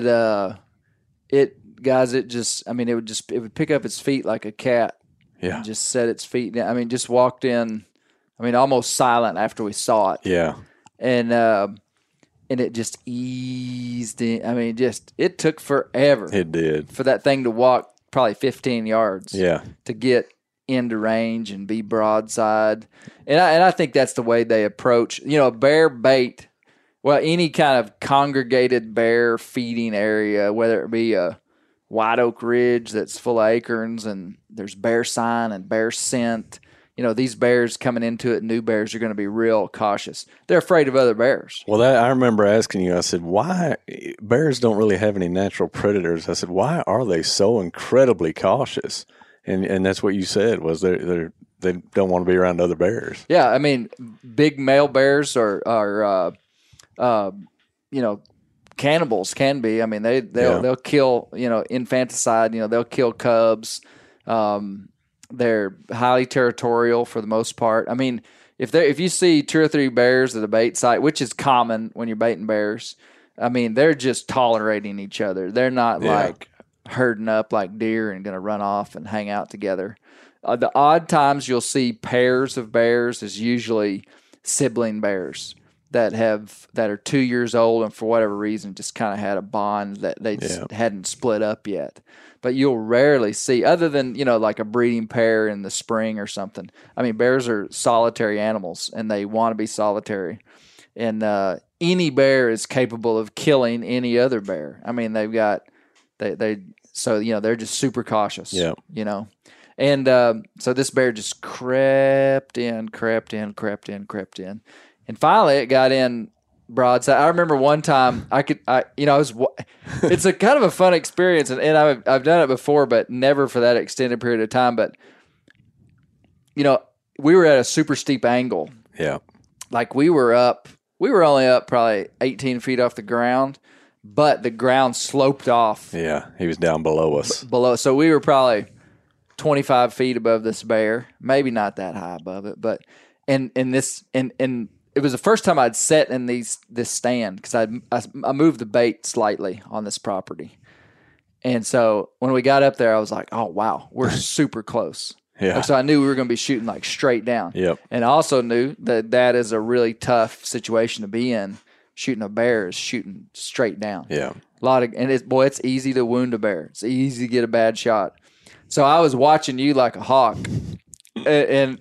would pick up its feet like a cat. Yeah. And just set its feet down. I mean, just walked in, almost silent after we saw it. Yeah. And it just eased in. It took forever. It did. For that thing to walk probably 15 yards. Yeah. To get into range and be broadside. And I think that's the way they approach, bear bait. Well, any kind of congregated bear feeding area, whether it be a White Oak Ridge that's full of acorns and there's bear sign and bear scent. These bears coming into it, new bears are going to be real cautious. They're afraid of other bears. Well, I remember asking you, I said, why bears don't really have any natural predators? I said, why are they so incredibly cautious? And that's what you said was they don't want to be around other bears. Yeah, big male bears are cannibals can be. They'll kill, infanticide, they'll kill cubs. They're highly territorial for the most part. If you see 2 or 3 bears at a bait site, which is common when you're baiting bears, they're just tolerating each other. They're not like herding up like deer and going to run off and hang out together. The odd times you'll see pairs of bears is usually sibling bears that are 2 years old and for whatever reason just kind of had a bond that they just hadn't split up yet. But you'll rarely see, other than, like a breeding pair in the spring or something. Bears are solitary animals, and they want to be solitary. And any bear is capable of killing any other bear. They're just super cautious. Yeah. And so this bear just crept in. And finally it got in broadside. I remember one time it's a kind of a fun experience, and I've done it before, but never for that extended period of time. But we were at a super steep angle. Yeah, like we were only up probably 18 feet off the ground, but the ground sloped off. Yeah, he was down below us. So we were probably 25 feet above this bear, maybe not that high above it, but and it was the first time I'd sat in this stand because I moved the bait slightly on this property. And so when we got up there, I was like, oh, wow, we're super close. Yeah. So I knew we were going to be shooting like straight down. Yep. And I also knew that is a really tough situation to be in. Shooting a bear is shooting straight down. Yeah. It's easy to wound a bear. It's easy to get a bad shot. So I was watching you like a hawk. And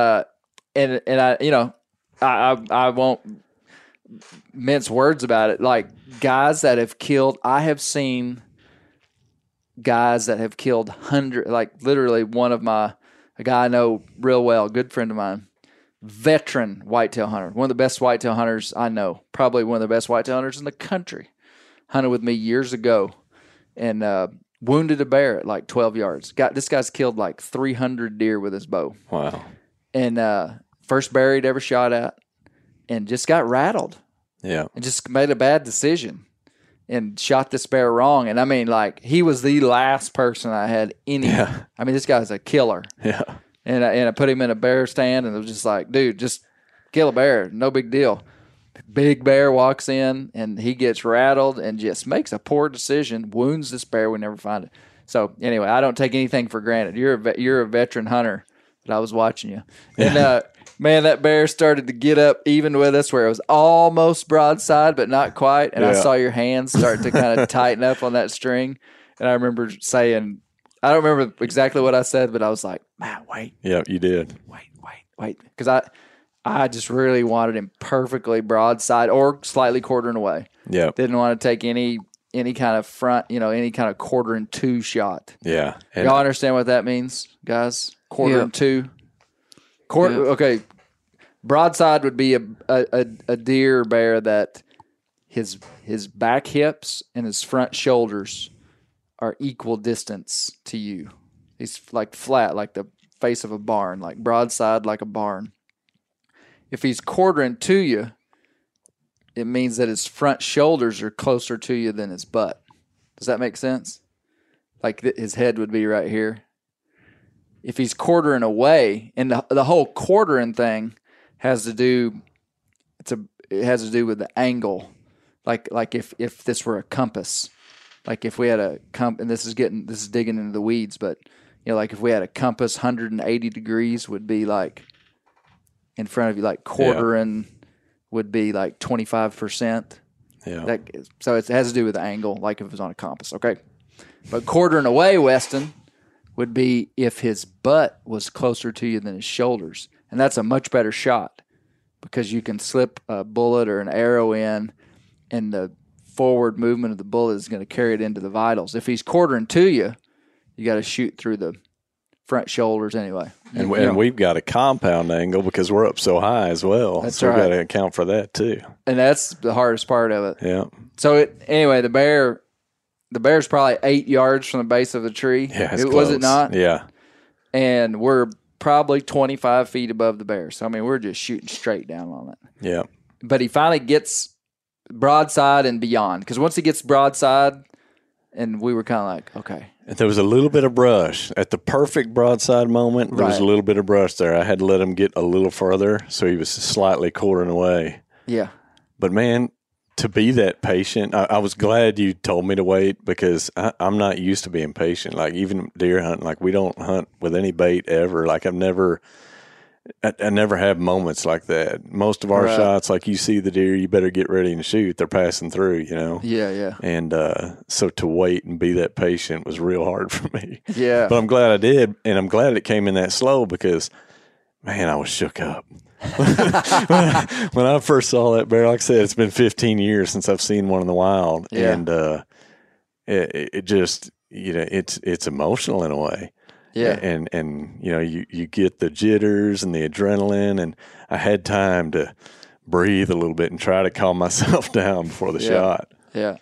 I won't mince words about it. Like guys that have killed, I have seen guys that have killed hundreds, like literally a guy I know real well, a good friend of mine, veteran whitetail hunter, one of the best whitetail hunters I know, probably one of the best whitetail hunters in the country, hunted with me years ago. and wounded a bear at like 12 yards. This guy's killed like 300 deer with his bow. Wow. And first bear he'd ever shot at, and just got rattled. Yeah. And just made a bad decision and shot this bear wrong. And I mean, like, he was the last person I had any. Yeah. I mean, this guy's a killer. Yeah. And I put him in a bear stand, and it was just like, dude, just kill a bear. No big deal. Big bear walks in, and he gets rattled and just makes a poor decision, wounds this bear. We never find it. So, anyway, I don't take anything for granted. You're a veteran hunter, but I was watching you. And, man, that bear started to get up even with us where it was almost broadside, but not quite. And I saw your hands start to kind of tighten up on that string. And I remember saying, I don't remember exactly what I said, but I was like, Matt, wait. Yeah, you did. Wait. Because I just really wanted him perfectly broadside or slightly quartering away. Yeah. Didn't want to take any kind of front, any kind of 1/4-2 shot. Yeah. And Y'all understand what that means, guys? 1/4-2. Okay. Broadside would be a deer bear that his back hips and his front shoulders are equal distance to you. He's like flat, like the face of a barn, like broadside, like a barn. If he's quartering to you, it means that his front shoulders are closer to you than his butt. Does that make sense? Like his head would be right here. If he's quartering away, and the whole quartering thing has to do, it has to do with the angle. Like if this were a compass, like if we had a and this is digging into the weeds, but like if we had a compass, 180 degrees would be like in front of you, like quartering would be like 25%. Yeah. So it has to do with the angle, like if it was on a compass. Okay. But quartering away, Weston, would be if his butt was closer to you than his shoulders. And that's a much better shot because you can slip a bullet or an arrow in, and the forward movement of the bullet is going to carry it into the vitals. If he's quartering to you, you got to shoot through the front shoulders anyway. And we've got a compound angle because we're up so high as well. That's so right. we've got to account for that too. And that's the hardest part of it. Yeah. So anyway, the bear's probably 8 yards from the base of the tree. Yeah, it's was close. it not? Yeah. And we're probably 25 feet above the bear. So, I mean, we're just shooting straight down on it. Yeah. But he finally gets broadside and beyond. Because once he gets broadside, and we were kind of like, okay. And there was a little bit of brush. At the perfect broadside moment, there was a little bit of brush there. I had to let him get a little further, so he was slightly quartering away. Yeah. But, man, to be that patient, I was glad you told me to wait because I'm not used to being patient. Like, even deer hunting, like, we don't hunt with any bait ever. Like, I never have moments like that. Most of our shots, like, you see the deer, you better get ready and shoot. They're passing through, Yeah. And so to wait and be that patient was real hard for me. Yeah. But I'm glad I did, and I'm glad it came in that slow because, man, I was shook up. When I first saw that bear, like I said, it's been 15 years since I've seen one in the wild, and it just, it's emotional in a way. Yeah. And you get the jitters and the adrenaline, and I had time to breathe a little bit and try to calm myself down before the shot. Yeah.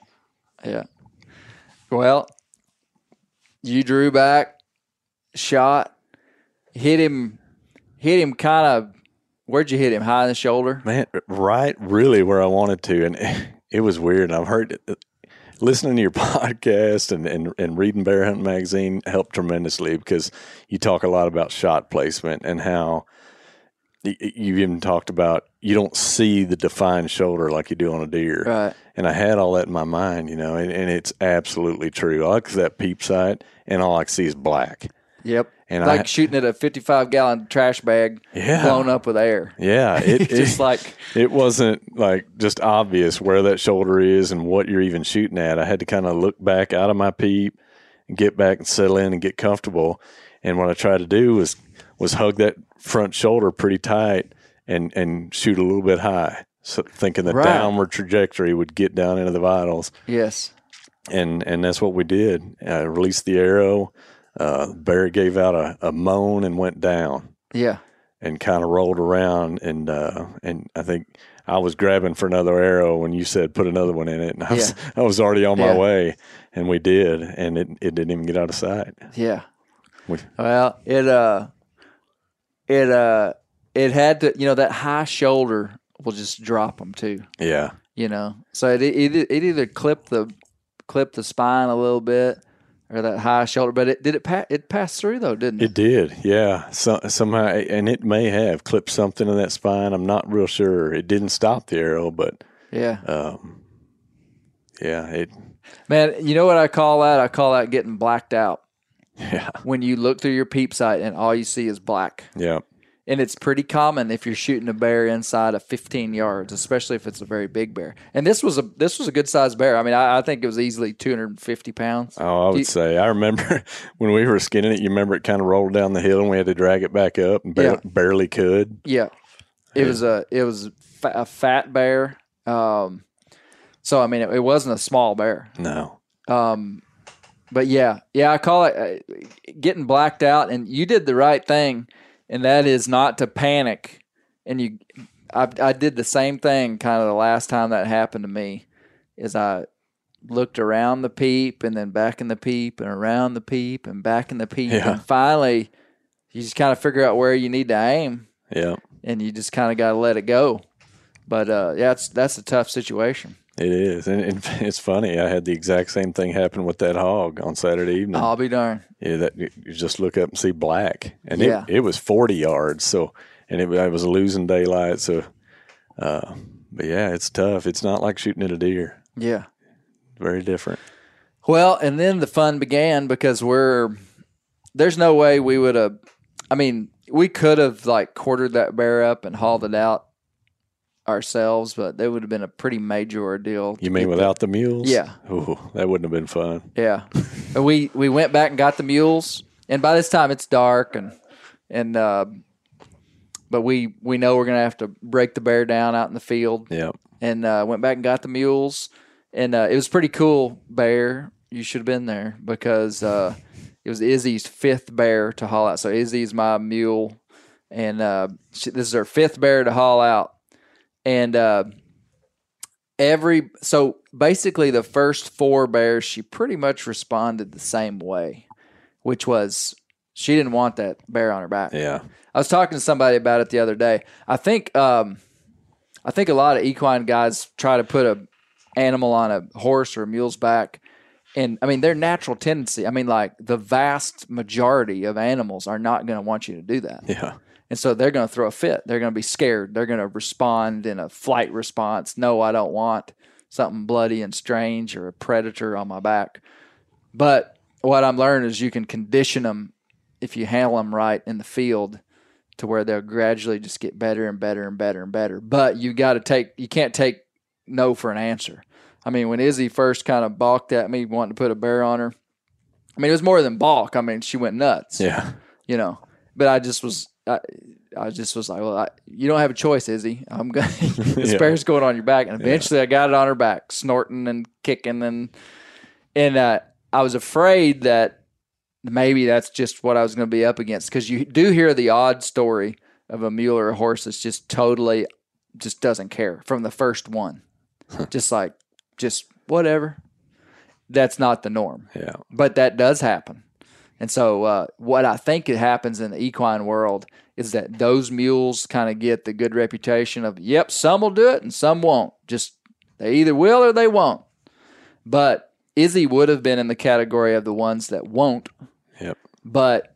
Well, you drew back, shot, hit him kind of. Where'd you hit him? High in the shoulder? Man, right really where I wanted to. And it was weird. I've heard listening to your podcast and reading Bear Hunting Magazine helped tremendously because you talk a lot about shot placement and how you even talked about you don't see the defined shoulder like you do on a deer. Right. And I had all that in my mind, and it's absolutely true. I look at that peep sight, and all I can see is black. Yep. And like shooting at a 55-gallon trash bag blown up with air. Yeah. It wasn't like just obvious where that shoulder is and what you're even shooting at. I had to kind of look back out of my peep and get back and settle in and get comfortable. And what I tried to do was hug that front shoulder pretty tight and shoot a little bit high, so thinking the downward trajectory would get down into the vitals. Yes. And that's what we did. I released the arrow. Bear gave out a moan and went down. Yeah. And kind of rolled around, and I think I was grabbing for another arrow when you said put another one in it, and I was already on my way, and we did, and it didn't even get out of sight. Yeah. Well, it had to, that high shoulder will just drop them too. Yeah. So it either clipped the spine a little bit or that high shoulder, but it passed through though, didn't it? It did, yeah. Somehow, and it may have clipped something in that spine. I'm not real sure. It didn't stop the arrow, but yeah. Man, you know what I call that? I call that getting blacked out. Yeah. When you look through your peep sight and all you see is black. Yeah. And it's pretty common if you're shooting a bear inside of 15 yards, especially if it's a very big bear. And this was a good sized bear. I mean, I think it was easily 250 pounds. Oh, I would say. I remember when we were skinning it. You remember it kind of rolled down the hill and we had to drag it back up and barely could. Yeah, it was a fat bear. So I mean, it wasn't a small bear. No. But yeah, I call it getting blacked out. And you did the right thing. And that is not to panic. And I did the same thing kind of the last time that happened to me, is I looked around the peep and then back in the peep and around the peep and back in the peep. Yeah. And finally, you just kind of figure out where you need to aim. Yeah. And you just kind of got to let it go. But that's a tough situation. It is. And it's funny. I had the exact same thing happen with that hog on Saturday evening. I'll be darned. Yeah, you just look up and see black. And it was 40 yards. So, and it was losing daylight. So, but yeah, it's tough. It's not like shooting at a deer. Yeah. Very different. Well, and then the fun began because there's no way we would have, we could have like quartered that bear up and hauled it out ourselves, but that would have been a pretty major ordeal. You mean without the mules? Yeah. Ooh, that wouldn't have been fun. Yeah. we went back and got the mules, and by this time it's dark, but we know we're gonna have to break the bear down out in the field. Yeah. And went back and got the mules, and it was pretty cool bear. You should have been there because it was Izzy's 5th bear to haul out. So Izzy's my mule, and this is her 5th bear to haul out. And so basically the first 4 bears, she pretty much responded the same way, which was she didn't want that bear on her back. Yeah. I was talking to somebody about it the other day. I think a lot of equine guys try to put an animal on a horse or a mule's back. And their natural tendency, like the vast majority of animals are not going to want you to do that. Yeah. And so they're going to throw a fit. They're going to be scared. They're going to respond in a flight response. No, I don't want something bloody and strange or a predator on my back. But what I'm learning is you can condition them if you handle them right in the field to where they'll gradually just get better and better and better and better. But you can't take no for an answer. When Izzy first kind of balked at me wanting to put a bear on her, it was more than balk. She went nuts. Yeah. But I just was like, well, you don't have a choice, Izzy. This bear's going on your back. And eventually I got it on her back, snorting and kicking. And I was afraid that maybe that's just what I was going to be up against. Because you do hear the odd story of a mule or a horse that's just totally just doesn't care from the first one. just whatever. That's not the norm. Yeah. But that does happen. And so what I think it happens in the equine world is that those mules kind of get the good reputation of, yep, some will do it and some won't. Just they either will or they won't. But Izzy would have been in the category of the ones that won't. Yep. But,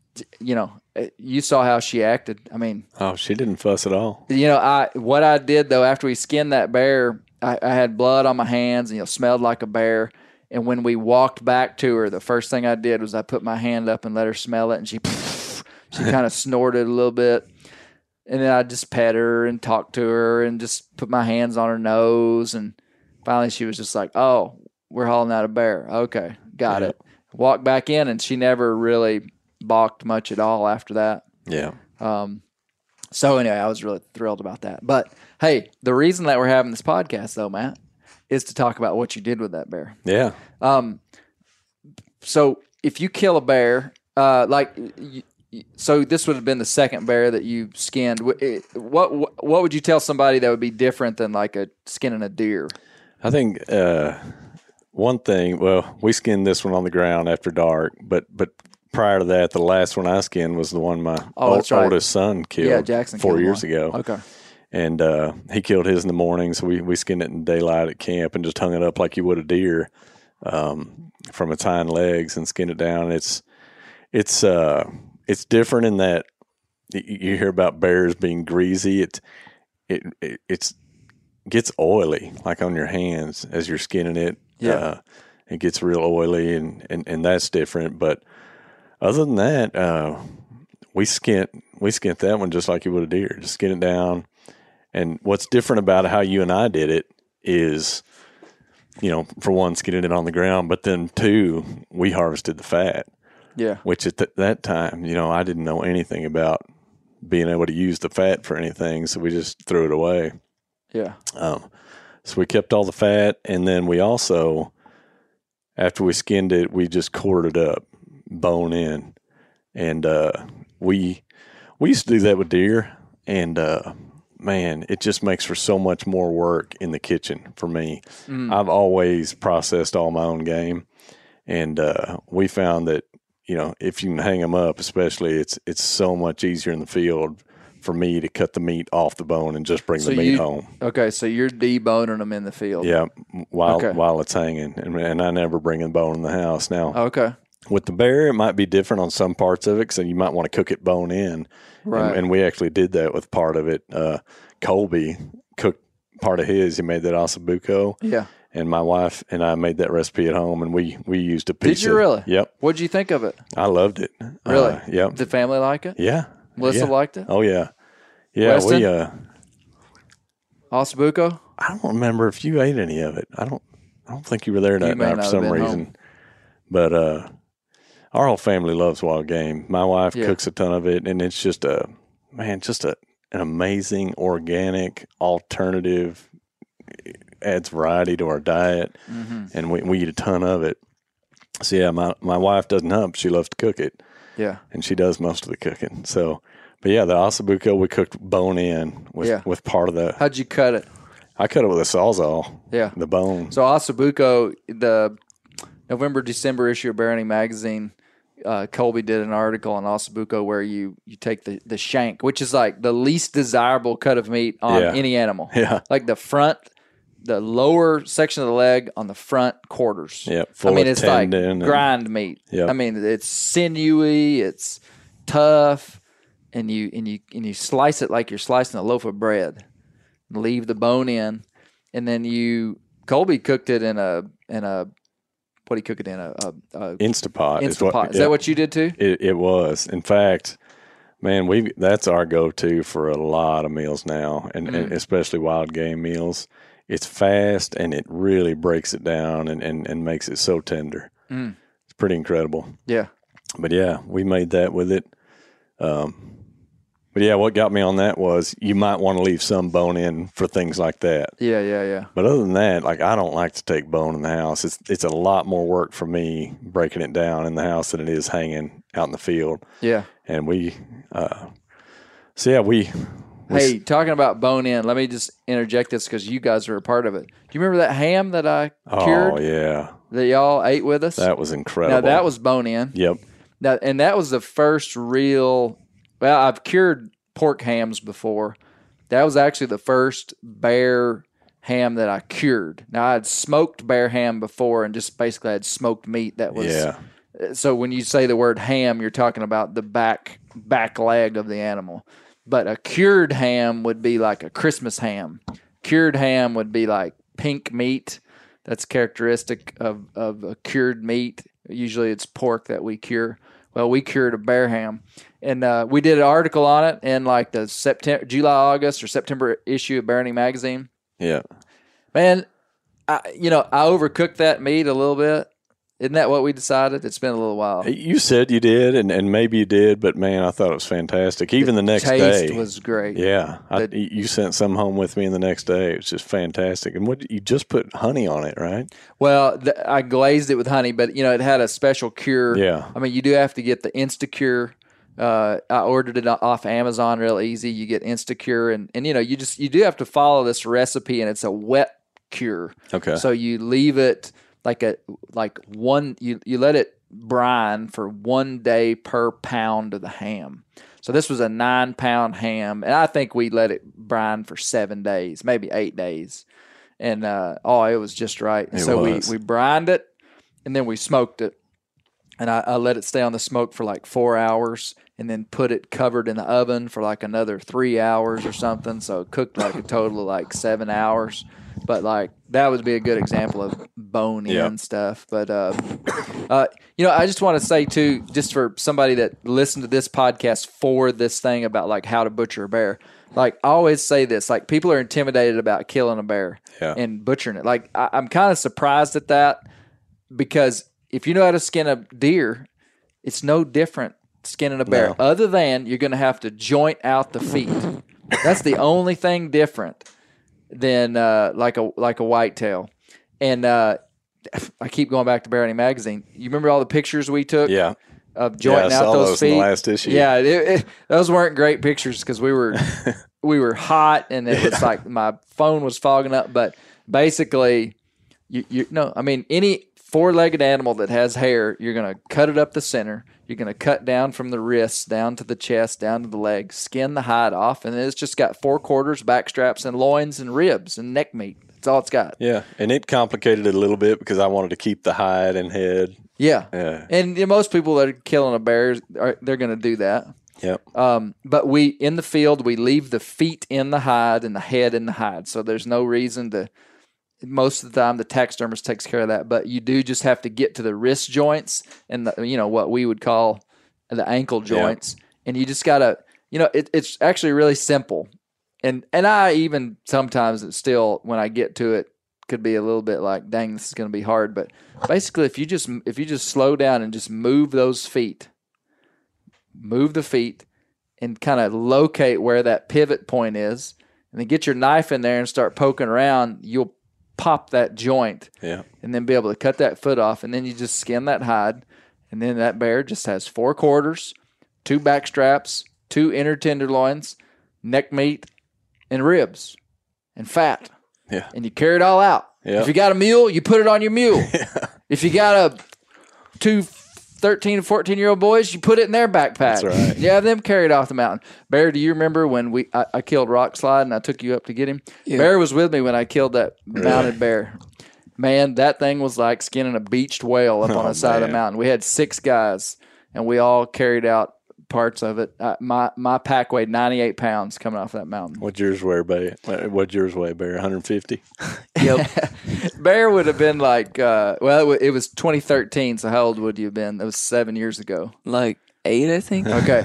you saw how she acted. Oh, she didn't fuss at all. What I did, though, after we skinned that bear, I had blood on my hands and smelled like a bear. And when we walked back to her, the first thing I did was I put my hand up and let her smell it, and she kind of snorted a little bit. And then I just pet her and talked to her and just put my hands on her nose. And finally she was just like, oh, we're hauling out a bear. Okay, got it. Walked back in, and she never really balked much at all after that. Yeah. So anyway, I was really thrilled about that. But, hey, the reason that we're having this podcast, though, Matt, is to talk about what you did with that bear. Yeah. So if you kill a bear, So this would have been the second bear that you skinned. What would you tell somebody that would be different than like a skinning a deer? I think one thing. Well, we skinned this one on the ground after dark, but prior to that, the last one I skinned was the one my oldest son killed. Yeah, Jackson 4 killed years one. ago. Okay. And he killed his in the morning, so we skinned it in daylight at camp and just hung it up like you would a deer from its hind legs and skinned it down. It's different in that you hear about bears being greasy. It gets oily, like on your hands as you're skinning it. Yeah. It gets real oily, and that's different. But other than that, we skint that one just like you would a deer. Just skin it down. And what's different about how you and I did it is, for one, skinning it on the ground, but then two, we harvested the fat. Yeah. Which at that time, I didn't know anything about being able to use the fat for anything, so we just threw it away. Yeah. So we kept all the fat, and then we also, after we skinned it, we just quartered it up, bone in. And we used to do that with deer, and man, it just makes for so much more work in the kitchen for me. I've always processed all my own game, and we found that, if you can hang them up, especially, it's so much easier in the field for me to cut the meat off the bone and just bring the meat home. Okay, so you're deboning them in the field. Yeah, while it's hanging, and I never bring the bone in the house now. Okay. With the bear, it might be different on some parts of it, because you might want to cook it bone in. Right. And we actually did that with part of it. Colby cooked part of his. He made that ossobuco. Yeah. And my wife and I made that recipe at home, and we used a piece. Did you really? Yep. What'd you think of it? I loved it. Really? Yep. Did the family like it? Yeah. Melissa liked it? Oh, yeah. Yeah, Weston? Ossobuco? I don't remember if you ate any of it. I don't think you were there that night for some reason. Home. But our whole family loves wild game. My wife cooks a ton of it, and it's just an amazing organic alternative. Adds variety to our diet, and we eat a ton of it. So yeah, my wife doesn't hunt, but she loves to cook it. Yeah, and she does most of the cooking. So, but yeah, the ossobuco we cooked bone in with part of the. How'd you cut it? I cut it with a sawzall. Yeah, the bone. So ossobuco, the November-December issue of Bear Hunting Magazine, Colby did an article on ossobuco where you take the shank, which is like the least desirable cut of meat on any animal. Yeah, like the lower section of the leg on the front quarters. Yeah, it's like grind meat. Yep. I mean, it's sinewy, it's tough, and you slice it like you're slicing a loaf of bread. Leave the bone in, and then Colby cooked it in a what do you cook it in? A Instapot. Instapot. Is that what you did too? It was. In fact, man, that's our go-to for a lot of meals now, and especially wild game meals. It's fast, and it really breaks it down and makes it so tender. It's pretty incredible. Yeah. But yeah, we made that with it. But yeah, what got me on that was you might want to leave some bone in for things like that. Yeah. But other than that, like, I don't like to take bone in the house. It's a lot more work for me breaking it down in the house than it is hanging out in the field. Yeah. And we Hey, talking about bone in, let me just interject this because you guys are a part of it. Do you remember that ham that I cured? Oh, yeah. That y'all ate with us? That was incredible. Now, that was bone in. Yep. Now, and that was the first real – well, I've cured pork hams before. That was actually the first bear ham that I cured. Now, I had smoked bear ham before and just basically had smoked meat that was – yeah. So when you say the word ham, you're talking about the back leg of the animal. But a cured ham would be like a Christmas ham. Cured ham would be like pink meat. That's characteristic of a cured meat. Usually it's pork that we cure. Well, we cured a bear ham. And we did an article on it in like the July, August, or September issue of Bear Hunting Magazine. Yeah. Man, I overcooked that meat a little bit. Isn't that what we decided? It's been a little while. You said you did, and maybe you did, but man, I thought it was fantastic. Even the next day, taste was great. Yeah, you sent some home with me, and the next day it was just fantastic. And you just put honey on it, right? Well, I glazed it with honey, but it had a special cure. Yeah. I mean, you do have to get the Instacure I ordered it off Amazon real easy. You get Instacure, and you know, you do have to follow this recipe, and it's a wet cure. Okay. So you leave it you let it brine for 1 day per pound of the ham. So this was a 9-pound ham, and I think we let it brine for 7 days, maybe 8 days. And it was just right. So we brined it, and then we smoked it. And I let it stay on the smoke for like 4 hours, and then put it covered in the oven for like another 3 hours or something. So it cooked like a total of like 7 hours. But like that would be a good example of bone-in stuff. But you know, I just want to say too, just for somebody that listened to this podcast for this thing about like how to butcher a bear, like I always say this, like people are intimidated about killing a bear and butchering it. Like I'm kind of surprised at that, because if you know how to skin a deer, it's no different skinning a bear, other than you're going to have to joint out the feet. That's the only thing different than like a whitetail. And I keep going back to Bear Hunting Magazine. You remember all the pictures we took? Yeah. Of jointing out those feet. In the last issue. Yeah, those weren't great pictures because we were hot, and it was like my phone was fogging up. But basically, any four-legged animal that has hair, you're going to cut it up the center. You're going to cut down from the wrists down to the chest, down to the legs, skin the hide off, and then it's just got 4 quarters, back straps, and loins and ribs and neck meat. That's all it's got. Yeah, and it complicated it a little bit because I wanted to keep the hide and head. Yeah. And most people that are killing a bear, they're going to do that. Yep. But in the field, we leave the feet in the hide and the head in the hide. So there's no reason to, most of the time the taxidermist takes care of that. But you do just have to get to the wrist joints and what we would call the ankle joints. Yep. And you just got to, it's actually really simple. And I even sometimes it's still, when I get to it, could be a little bit like, dang, this is going to be hard. But basically, if you just slow down and just move those feet, move the feet, and kind of locate where that pivot point is, and then get your knife in there and start poking around, you'll pop that joint, and then be able to cut that foot off, and then you just skin that hide, and then that bear just has 4 quarters, 2 back straps, 2 inner tenderloins, neck meat, and ribs, and fat. Yeah. And you carry it all out. Yeah. If you got a mule, you put it on your mule. Yeah. If you got 2 13 and 14-year-old boys, you put it in their backpack. That's right. You have them carried off the mountain. Bear, do you remember when I killed Rock Slide and I took you up to get him? Yeah. Bear was with me when I killed that mounted bear. Man, that thing was like skinning a beached whale up on the side of the mountain. We had 6 guys, and we all carried out parts of it. My pack weighed 98 pounds coming off that mountain. What'd yours weigh, Bear? 150? Yep. Bear would have been like, it was 2013, so how old would you have been? That was 7 years ago. Like 8, I think. Okay.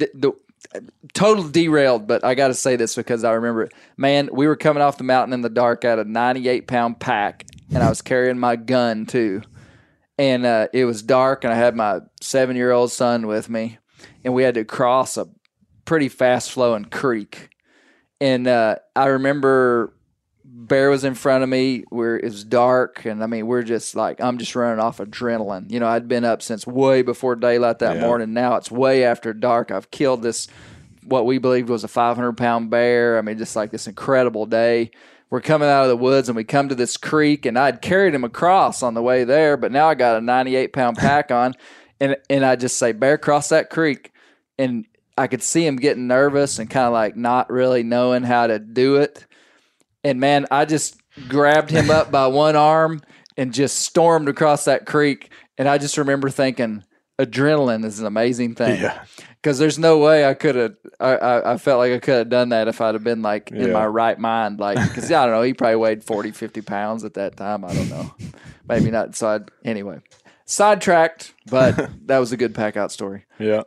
Total derailed, but I got to say this because I remember it. Man, we were coming off the mountain in the dark at a 98-pound pack, and I was carrying my gun too. And it was dark, and I had my 7-year-old son with me. And we had to cross a pretty fast-flowing creek. And I remember Bear was in front of me where it was dark. And, we're just like, I'm just running off adrenaline. I'd been up since way before daylight that morning. Now it's way after dark. I've killed this, what we believed was a 500-pound bear. Just like this incredible day. We're coming out of the woods, and we come to this creek. And I'd carried him across on the way there. But now I got a 98-pound pack on. And I just say, Bear, cross that creek. And I could see him getting nervous and kind of like not really knowing how to do it. And, man, I just grabbed him up by one arm and just stormed across that creek. And I just remember thinking, adrenaline is an amazing thing. Yeah. Because there's no way I could have I felt like I could have done that if I'd have been, like, in my right mind. Like, because, I don't know, he probably weighed 40, 50 pounds at that time. I don't know. Maybe not. So, anyway. Sidetracked, but that was a good pack out story. Yeah.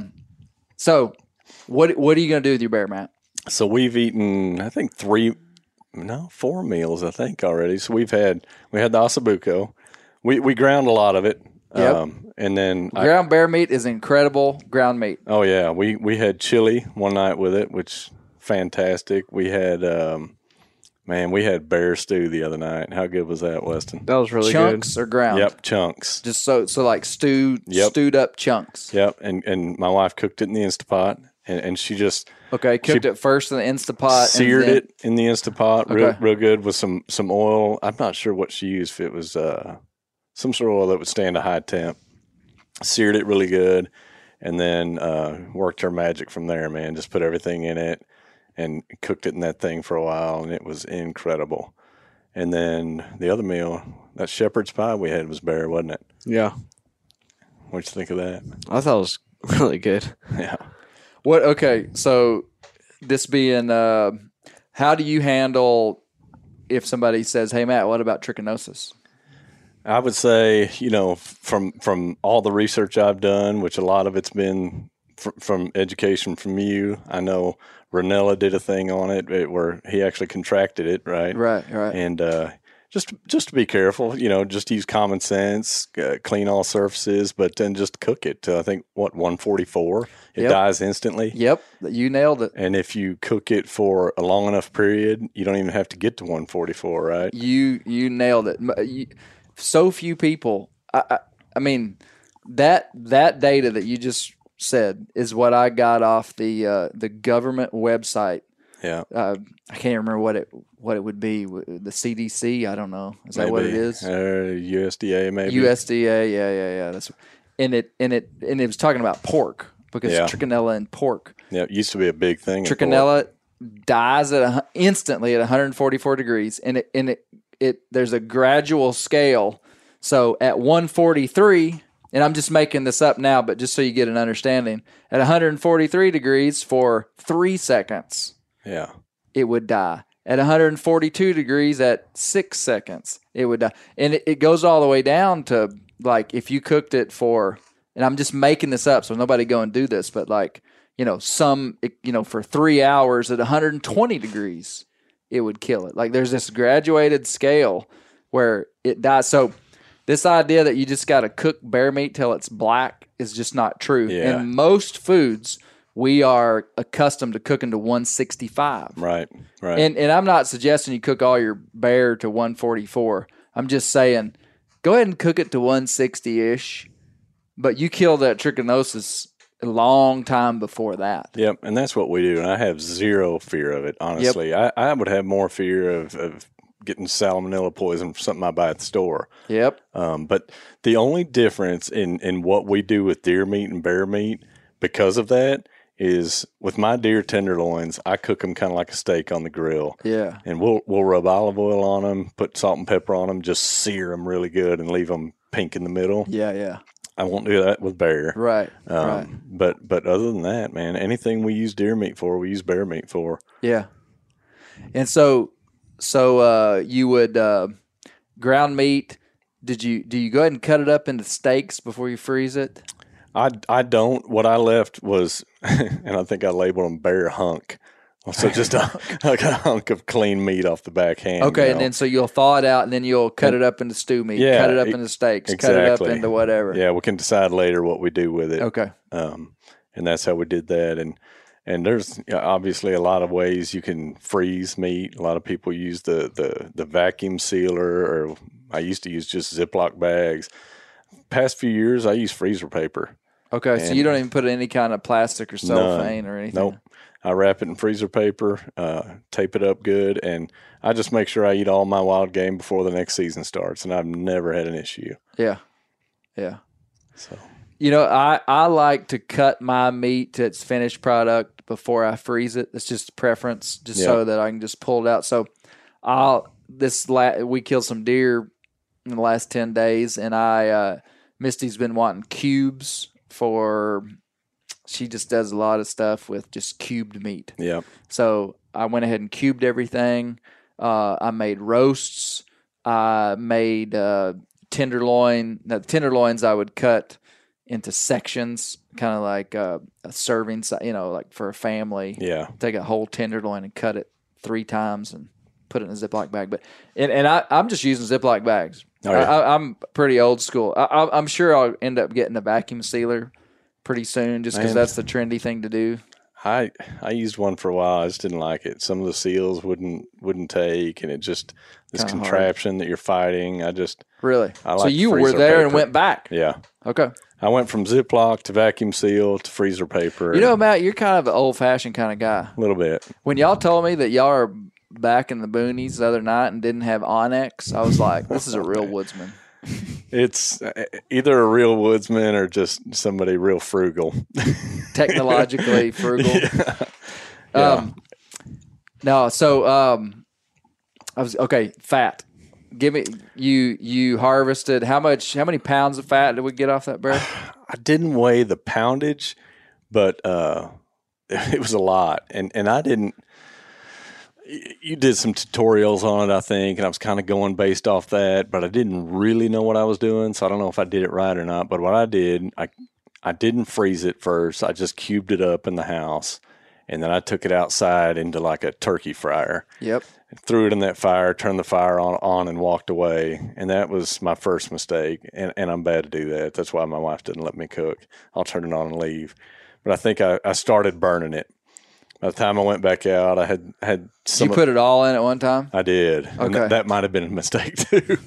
So what are you going to do with your bear, Matt? So we've eaten, I think 4 meals, I think already. So we had the ossobuco. We ground a lot of it. Yep. And then ground bear meat is incredible ground meat. Oh yeah. We had chili one night with it, which fantastic. We had Man, we had bear stew the other night. How good was that, Weston? That was really chunks good. or ground? Yep, chunks. Just so like stewed up chunks. Yep, and my wife cooked it in the Instapot, and she just cooked it first in the Instapot, seared and then, it in the Instapot, real good with some oil. I'm not sure what she used. If it was some sort of oil that would stand a high temp. Seared it really good, and then worked her magic from there. Man, just put everything in it and cooked it in that thing for a while, and it was incredible. And then the other meal, that shepherd's pie we had was bear, wasn't it? Yeah. What'd you think of that? I thought it was really good. Yeah. What? Okay, so this being, how do you handle if somebody says, "Hey, Matt, what about trichinosis?" I would say, from all the research I've done, which a lot of it's been from education from you. I know Ranella did a thing on it where he actually contracted it, right? Right. And just to be careful, just use common sense, clean all surfaces, but then just cook it to, I think, 144? It dies instantly. Yep, you nailed it. And if you cook it for a long enough period, you don't even have to get to 144, right? You nailed it. So few people. I mean, that data that you just said is what I got off the government website. Yeah. I can't remember what it would be. The CDC. I don't know. Is that what it is? USDA maybe. USDA. Yeah. That's and it was talking about pork because trichinella in pork. Yeah, it used to be a big thing. Trichinella dies instantly at 144 degrees, and it there's a gradual scale. So at 143. And I'm just making this up now, but just so you get an understanding, at 143 degrees for 3 seconds, it would die. At 142 degrees at 6 seconds, it would die. And it goes all the way down to, like, if you cooked it for, and I'm just making this up, so nobody go and do this, but for 3 hours at 120 degrees, it would kill it. Like, there's this graduated scale where it dies. So this idea that you just got to cook bear meat till it's black is just not true. Yeah. In most foods, we are accustomed to cooking to 165. Right. And I'm not suggesting you cook all your bear to 144. I'm just saying go ahead and cook it to 160-ish, but you kill that trichinosis a long time before that. Yep, and that's what we do, and I have zero fear of it, honestly. Yep. I would have more fear of getting salmonella poison from something I buy at the store. Yep. But the only difference in what we do with deer meat and bear meat because of that is with my deer tenderloins, I cook them kind of like a steak on the grill. Yeah. And we'll rub olive oil on them, put salt and pepper on them, just sear them really good and leave them pink in the middle. Yeah. I won't do that with bear. Right. But other than that, man, anything we use deer meat for, we use bear meat for. Yeah. And so you would ground meat. Do you go ahead and cut it up into steaks before you freeze it? I don't. What I left was, and I think I labeled them bear hunk. So just like a hunk of clean meat off the backhand. Okay, and then so you'll thaw it out, and then you'll cut it up into stew meat. Cut it up into steaks. Exactly. Cut it up into whatever. Yeah, we can decide later what we do with it. Okay. And that's how we did that. And there's obviously a lot of ways you can freeze meat. A lot of people use the vacuum sealer, or I used to use just Ziploc bags. Past few years, I use freezer paper. Okay, so you don't even put any kind of plastic or cellophane or anything? Nope. I wrap it in freezer paper, tape it up good, and I just make sure I eat all my wild game before the next season starts, and I've never had an issue. Yeah. So, I like to cut my meat to its finished product before I freeze it. It's just a preference, so that I can just pull it out. So we killed some deer in the last 10 days, and Misty's been wanting cubes she just does a lot of stuff with just cubed meat. Yeah. So I went ahead and cubed everything. I made roasts. I made tenderloin. Now, the tenderloins I would cut into sections, kind of like a serving, like for a family. Yeah. Take a whole tenderloin and cut it 3 times and put it in a Ziploc bag. But I'm just using Ziploc bags. Oh, yeah. I'm pretty old school. I'm sure I'll end up getting a vacuum sealer pretty soon, just because that's the trendy thing to do. I used one for a while. I just didn't like it. Some of the seals wouldn't take, and it just this Kinda contraption that you're fighting. Really? I So like you were freezer there and paper. went back. Yeah, Okay. I went from Ziploc to vacuum seal to freezer paper. You know, Matt, you're kind of an old-fashioned kind of guy. a little bit. When y'all told me that y'all are back in the boonies the other night and didn't have Onyx, I was like, this is a real woodsman. It's either a real woodsman or just somebody real frugal. Technologically frugal. Yeah. No, so I was okay. Fat. Give me you harvested how many pounds of fat did we get off that bear? I didn't weigh the poundage, but it was a lot, and I didn't. You did some tutorials on it, I think, and I was kind of going based off that, but I didn't really know what I was doing, so I don't know if I did it right or not. But what I did, I didn't freeze it first. I just cubed it up in the house, and then I took it outside into like a turkey fryer. Yep. Threw it in that fire, turned the fire on and walked away. And that was my first mistake. And I'm bad to do that. That's why my wife didn't let me cook. I'll turn it on and leave. But I think I started burning it. By the time I went back out, I had some. Did you put it all in at one time? I did. And Okay. that might have been a mistake too.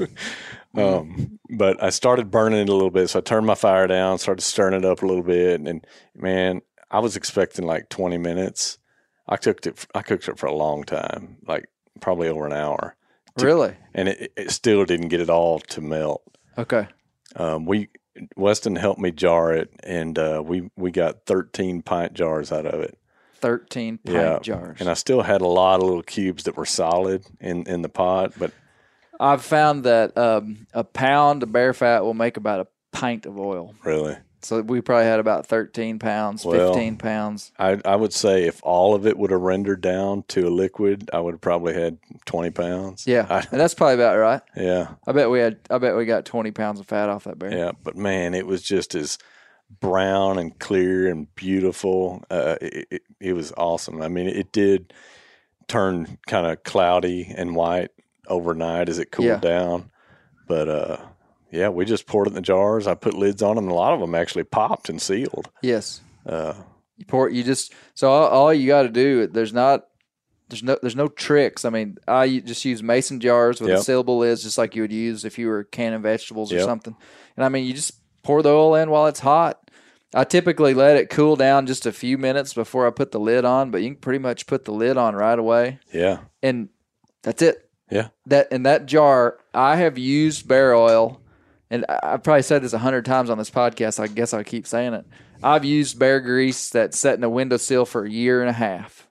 But I started burning it a little bit. So I turned my fire down, started stirring it up a little bit. And man, I was expecting like 20 minutes. I cooked it for a long time, like probably over an hour. Really? And it still didn't get it all to melt. Okay. Weston helped me jar it, and we got 13 pint jars out of it. 13 pint jars. And I still had a lot of little cubes that were solid in the pot, but I've found that a pound of bear fat will make about a pint of oil. really, So we probably had about 13 pounds, Well, 15 pounds. I would say if all of it would have rendered down to a liquid, I would have probably had 20 pounds. Yeah, and that's probably about right. Yeah, I bet we got 20 pounds of fat off that bear. yeah. But man, it was just as brown and clear and beautiful. It was awesome. I mean, it did turn kind of cloudy and white overnight as it cooled Yeah. down. But yeah, we just poured it in the jars. I put lids on them. And a lot of them actually popped and sealed. Yes. You pour. You just so all you got to do. There's no tricks. I mean, just use mason jars with Yep. a sealable lids, just like you would use if you were canning vegetables or Yep. something. And I mean, you just pour the oil in while it's hot. I typically let it cool down just a few minutes before I put the lid on, but you can pretty much put the lid on right away, Yeah, and that's it. yeah. That jar, I have used bear oil, and I've probably said this 100 times on this podcast. I guess I keep saying it. I've used bear grease that's set in a windowsill for a year and a half.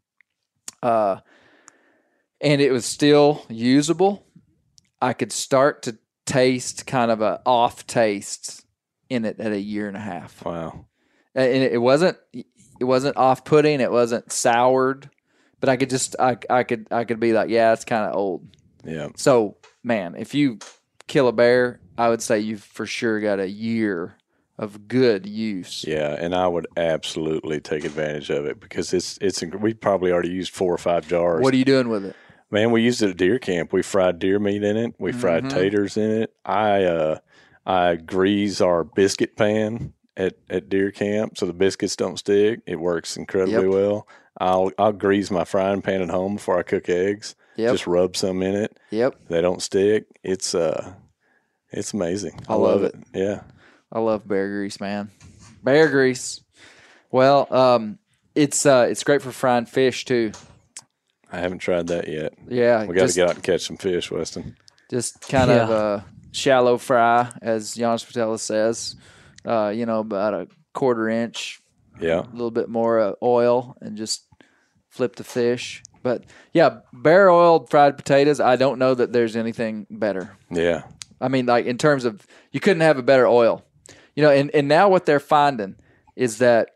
And it was still usable. I could start to taste kind of a off taste in it at a year and a half. Wow. And it wasn't off putting, it wasn't soured, but I could just I could be like, yeah, it's kind of old. Yeah. So, man, if you kill a bear, I would say you've for sure got a year of good use. Yeah, and I would absolutely take advantage of it because we probably already used 4 or 5 jars. What are you doing with it? Man, we used it at deer camp. We fried deer meat in it. We fried taters in it. I grease our biscuit pan at deer camp so the biscuits don't stick. It works incredibly well. I'll grease my frying pan at home before I cook eggs. Yep. Just rub some in it. Yep. They don't stick. It's amazing. I love it. Yeah. I love bear grease, man. Bear grease. Well, it's great for frying fish too. I haven't tried that yet. Yeah, We got to get out and catch some fish, Weston. just kind of a shallow fry, as Janos Patella says. About a 1/4 inch, Yeah. a little bit more oil, and just flip the fish. But yeah, bear oiled fried potatoes. I don't know that there's anything better. Yeah. I mean, like in terms of you couldn't have a better oil, and now what they're finding is that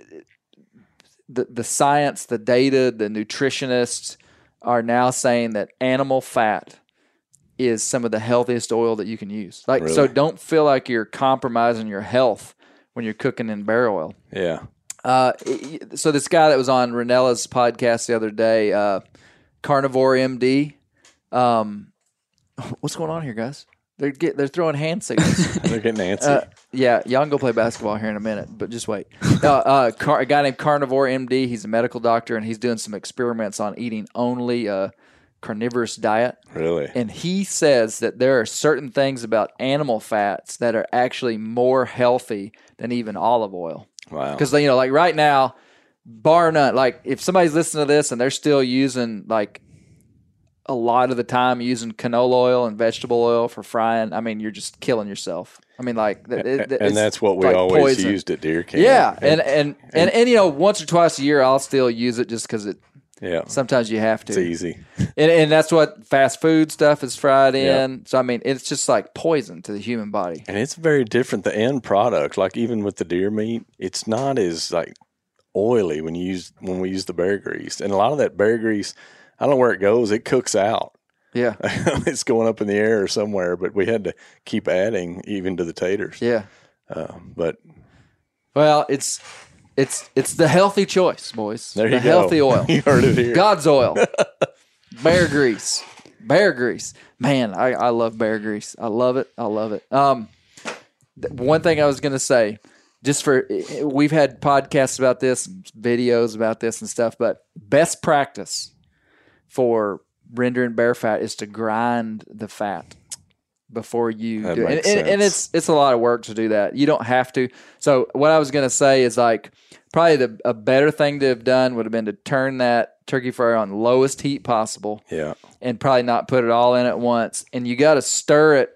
the science, the data, the nutritionists are now saying that animal fat is some of the healthiest oil that you can use. Like, so Really? don't feel like you're compromising your health when you're cooking in bear oil. Yeah. So this guy that was on Ranella's podcast the other day, Carnivore MD. What's going on here, guys? They're throwing hand signals. They're getting antsy. Yeah, y'all can go play basketball here in a minute, but just wait. A guy named Carnivore MD, he's a medical doctor, and he's doing some experiments on eating only a carnivorous diet. Really? And he says that there are certain things about animal fats that are actually more healthy than even olive oil. Wow. Because, like right now, bar none, like if somebody's listening to this and they're still using like a lot of the time using canola oil and vegetable oil for frying, I mean, you're just killing yourself. I mean, like, and that's what we like always poison. used at deer camp. Yeah, and once or twice a year, I'll still use it just because sometimes you have to. It's easy. And that's what fast food stuff is fried in. Yep. So I mean, it's just like poison to the human body. And it's very different. The end product, like even with the deer meat, it's not as like oily when we use the bear grease. And a lot of that bear grease, I don't know where it goes. It cooks out. Yeah. It's going up in the air or somewhere, but we had to keep adding even to the taters. Yeah. But well, it's the healthy choice, boys. There you the go. Healthy oil. You heard it here. God's oil. Bear grease. Bear grease. Man, I love bear grease. I love it. One thing I was going to say, we've had podcasts about this, videos about this and stuff, but best practice for rendering bear fat is to grind the fat before you do it. And it's a lot of work to do that. You don't have to. So what I was going to say is like probably a better thing to have done would have been to turn that turkey fryer on lowest heat possible. Yeah. And probably not put it all in at once. And you got to stir it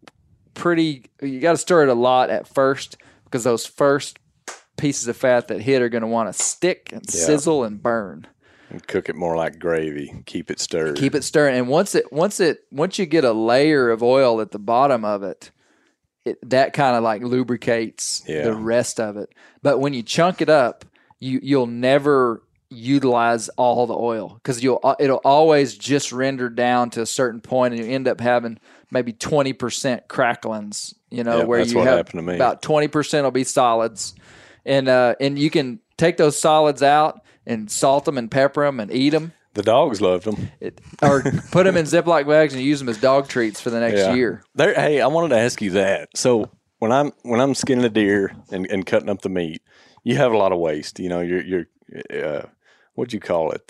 a lot at first because those first pieces of fat that hit are going to want to stick and sizzle and burn. And cook it more like gravy. Keep it stirred. Keep it stirring, and once you get a layer of oil at the bottom of it, that kind of like lubricates the rest of it. But when you chunk it up, you'll never utilize all the oil because it'll always just render down to a certain point, and you end up having maybe 20% cracklings. Where that's you what have happened to me. About 20% will be solids, and you can take those solids out and salt them and pepper them and eat them. The dogs loved them. Or put them in Ziploc bags and use them as dog treats for the next year. Hey, I wanted to ask you that. So when I'm skinning a deer and cutting up the meat, you have a lot of waste. You're what'd you call it?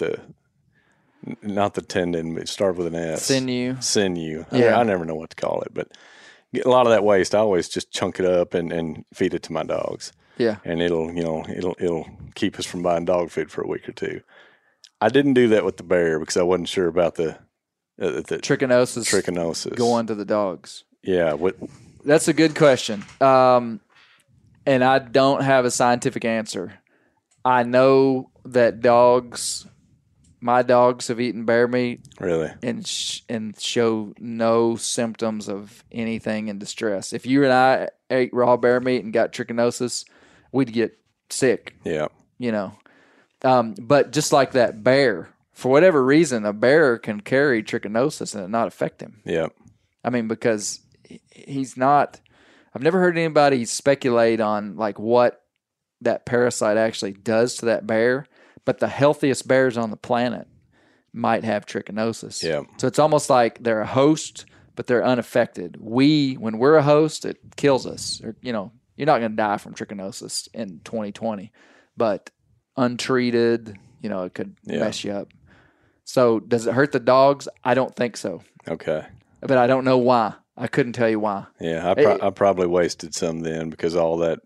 Not the tendon, but it started with an S. Sinew. Yeah. I never know what to call it, but a lot of that waste, I always just chunk it up and feed it to my dogs. Yeah. And it'll keep us from buying dog food for a week or two. I didn't do that with the bear because I wasn't sure about the trichinosis going to the dogs. Yeah. That's a good question. And I don't have a scientific answer. I know that my dogs have eaten bear meat. Really? And show no symptoms of anything in distress. If you and I ate raw bear meat and got trichinosis, we'd get sick. Yeah. But just like that bear, for whatever reason, a bear can carry trichinosis and it not affect him. Yeah. I mean, because he's not – I've never heard anybody speculate on like what that parasite actually does to that bear, but the healthiest bears on the planet might have trichinosis. Yeah. So it's almost like they're a host, but they're unaffected. When we're a host, it kills us. Or, you're not going to die from trichinosis in 2020, but untreated, it could mess you up. So does it hurt the dogs? I don't think so. Okay. But I don't know why. I couldn't tell you why. Yeah, I probably wasted some then because all that.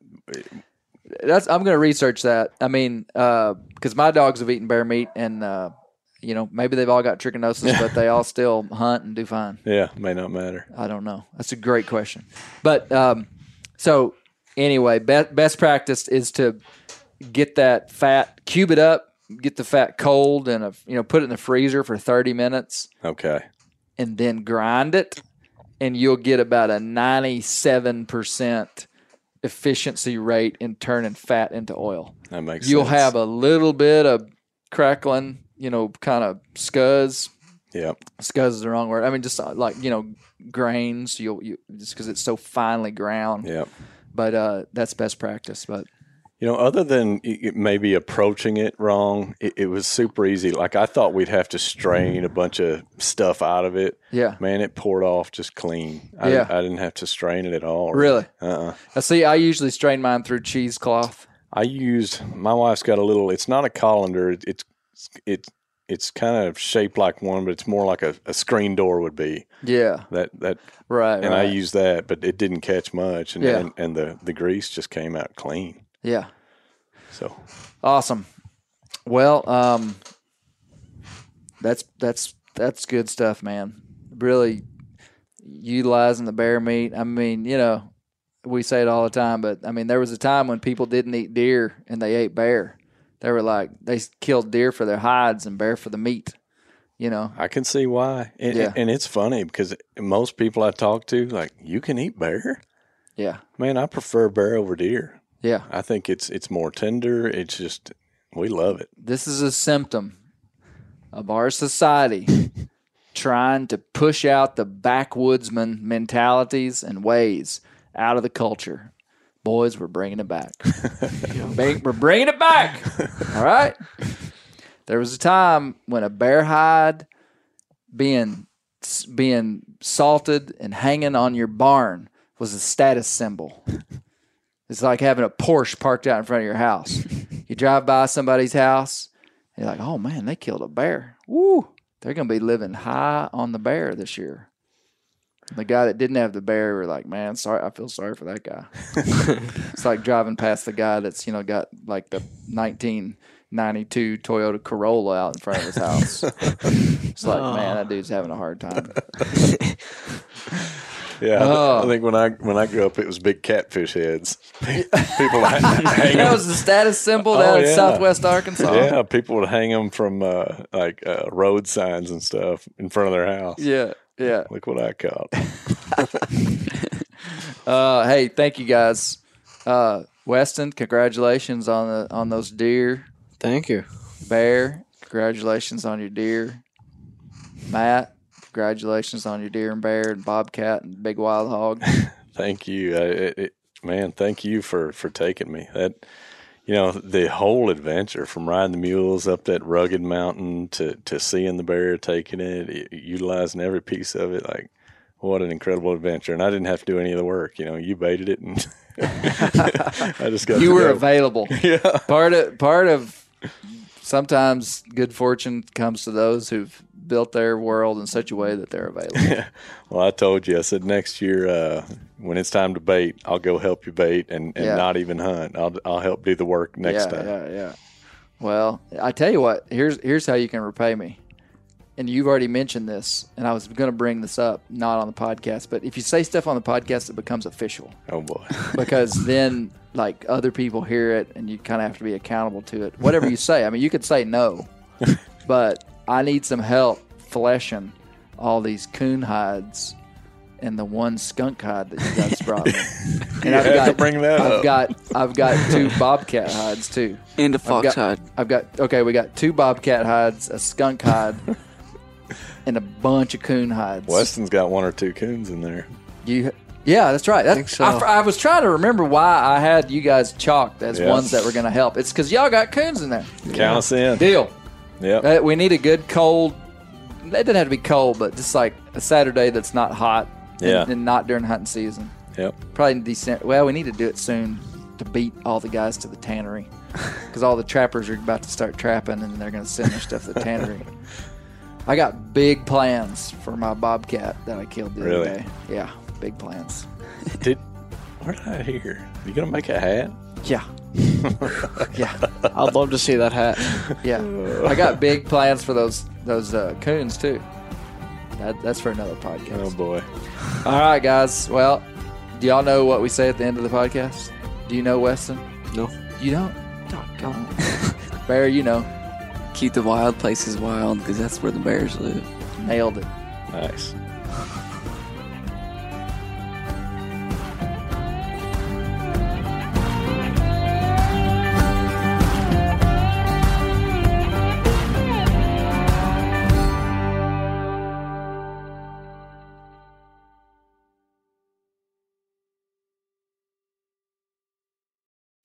I'm going to research that. I mean, because my dogs have eaten bear meat, and maybe they've all got trichinosis, but they all still hunt and do fine. Yeah, may not matter. I don't know. That's a great question. But so anyway, best practice is to get that fat, cube it up, get the fat cold, and put it in the freezer for 30 minutes. Okay. And then grind it, and you'll get about a 97% efficiency rate in turning fat into oil. That makes sense. You'll have a little bit of crackling, kind of scuzz. Yep. Scuzz is the wrong word. I mean, just like, grains, you just because it's so finely ground. Yep. But that's best practice. But Other than maybe approaching it wrong, it was super easy. Like I thought we'd have to strain a bunch of stuff out of it. Yeah. Man, it poured off just clean. I didn't have to strain it at all. Really? See, I usually strain mine through cheesecloth. My wife's got a little, it's not a colander. It's kind of shaped like one, but it's more like a screen door would be. Yeah. Right. And I used that, but it didn't catch much. And the grease just came out clean. Yeah. So awesome. Well, that's good stuff, man. Really utilizing the bear meat. I mean, we say it all the time, but I mean, there was a time when people didn't eat deer and they ate bear. They were like, they killed deer for their hides and bear for the meat. I can see why. And it's funny because most people I talk to, like, you can eat bear? Yeah. Man, I prefer bear over deer. Yeah. I think it's more tender. It's just, we love it. This is a symptom of our society trying to push out the backwoodsman mentalities and ways out of the culture. Boys, we're bringing it back. We're bringing it back. All right? There was a time when a bear hide being salted and hanging on your barn was a status symbol. It's like having a Porsche parked out in front of your house. You drive by somebody's house, and you're like, oh, man, they killed a bear. Woo! They're going to be living high on the bear this year. The guy that didn't have the bear were like, man, sorry, I feel sorry for that guy. It's like driving past the guy that's, got like the 1992 Toyota Corolla out in front of his house. It's like, man, that dude's having a hard time. Yeah, I think when I grew up, it was big catfish heads. People hang that was the status symbol down in Southwest Arkansas. Yeah, people would hang them from road signs and stuff in front of their house. Yeah. Look what I caught. Hey, thank you guys. Weston, congratulations on those deer. Thank you. Bear, congratulations on your deer. Matt, congratulations on your deer and bear and bobcat and big wild hog. Thank you. Man, thank you for taking me. That, the whole adventure from riding the mules up that rugged mountain to seeing the bear, taking it, utilizing every piece of it. Like, what an incredible adventure. And I didn't have to do any of the work. You baited it and I just got You were go. available. Yeah. Part of sometimes good fortune comes to those who've built their world in such a way that they're available. Yeah. Well, I told you, I said next year when it's time to bait, I'll go help you bait and not even hunt. I'll help do the work next time. Yeah. Well, I tell you what, here's how you can repay me. And you've already mentioned this, and I was going to bring this up, not on the podcast, but if you say stuff on the podcast, it becomes official. Oh, boy. Because then, like, other people hear it, and you kind of have to be accountable to it. Whatever you say. I mean, you could say no, but I need some help fleshing all these coon hides and the one skunk hide that you guys brought me. And I've got to bring that up. I've got 2 bobcat hides, too. And a fox hide. We got 2 bobcat hides, a skunk hide, and a bunch of coon hides. Weston's got 1 or 2 coons in there. Yeah, that's right. I think so. I was trying to remember why I had you guys chalked as ones that were going to help. It's because y'all got coons in there. Count us in. Deal. Yeah. We need a good cold. It doesn't have to be cold, but just like a Saturday that's not hot. And not during hunting season. Yep. Probably in December. Well, we need to do it soon to beat all the guys to the tannery because all the trappers are about to start trapping and they're going to send their stuff to the tannery. I got big plans for my bobcat that I killed the other day. Yeah, big plans. Where did I hear? You going to make a hat? Yeah. Yeah. I'd love to see that hat. Yeah. I got big plans for those coons too. That's for another podcast. Oh, boy. All right, guys. Well, do y'all know what we say at the end of the podcast? Do you know, Weston? No. You don't? Don't. Bear, you know. Keep the wild places wild because that's where the bears live. Nailed it. Nice.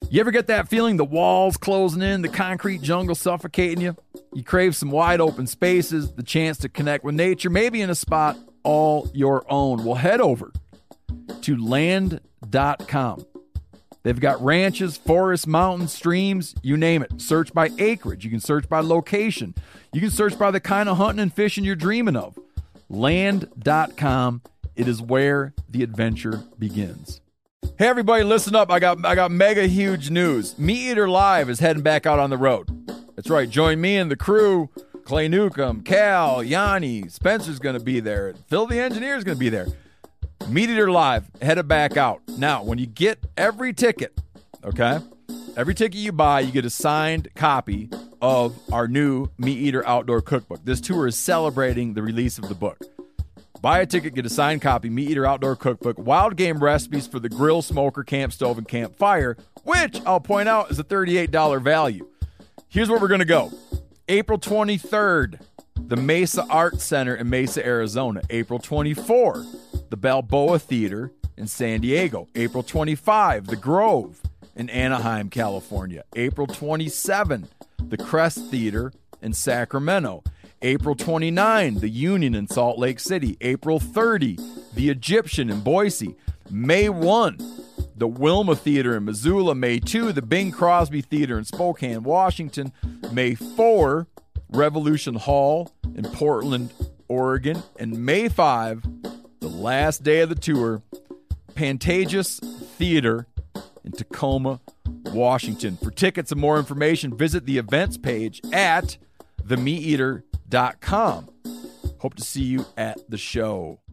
You ever get that feeling the walls closing in, the concrete jungle suffocating you? You crave some wide open spaces, the chance to connect with nature, maybe in a spot all your own. Well, head over to land.com. They've got ranches, forests, mountains, streams, you name it. Search by acreage. You can search by location. You can search by the kind of hunting and fishing you're dreaming of. Land.com. It is where the adventure begins. Hey, everybody, listen up. I got mega huge news. Meat Eater Live is heading back out on the road. That's right. Join me and the crew. Clay Newcomb, Cal, Yanni, Spencer's going to be there. Phil the engineer is going to be there. Meat Eater Live, headed back out. Now, when you get every ticket, okay, every ticket you buy, you get a signed copy of our new Meat Eater Outdoor Cookbook. This tour is celebrating the release of the book. Buy a ticket, get a signed copy, Meat Eater Outdoor Cookbook, wild game recipes for the grill, smoker, camp stove, and campfire, which I'll point out is a $38 value. Here's where we're going to go. April 23rd, the Mesa Arts Center in Mesa, Arizona. April 24th, the Balboa Theater in San Diego. April 25, the Grove in Anaheim, California. April 27, the Crest Theater in Sacramento. April 29, the Union in Salt Lake City. April 30, the Egyptian in Boise. May 1, the Wilma Theater in Missoula. May 2, the Bing Crosby Theater in Spokane, Washington. May 4, Revolution Hall in Portland, Oregon. And May 5, the last day of the tour, Pantages Theater in Tacoma, Washington. For tickets and more information, visit the events page at themeateater.com. Hope to see you at the show.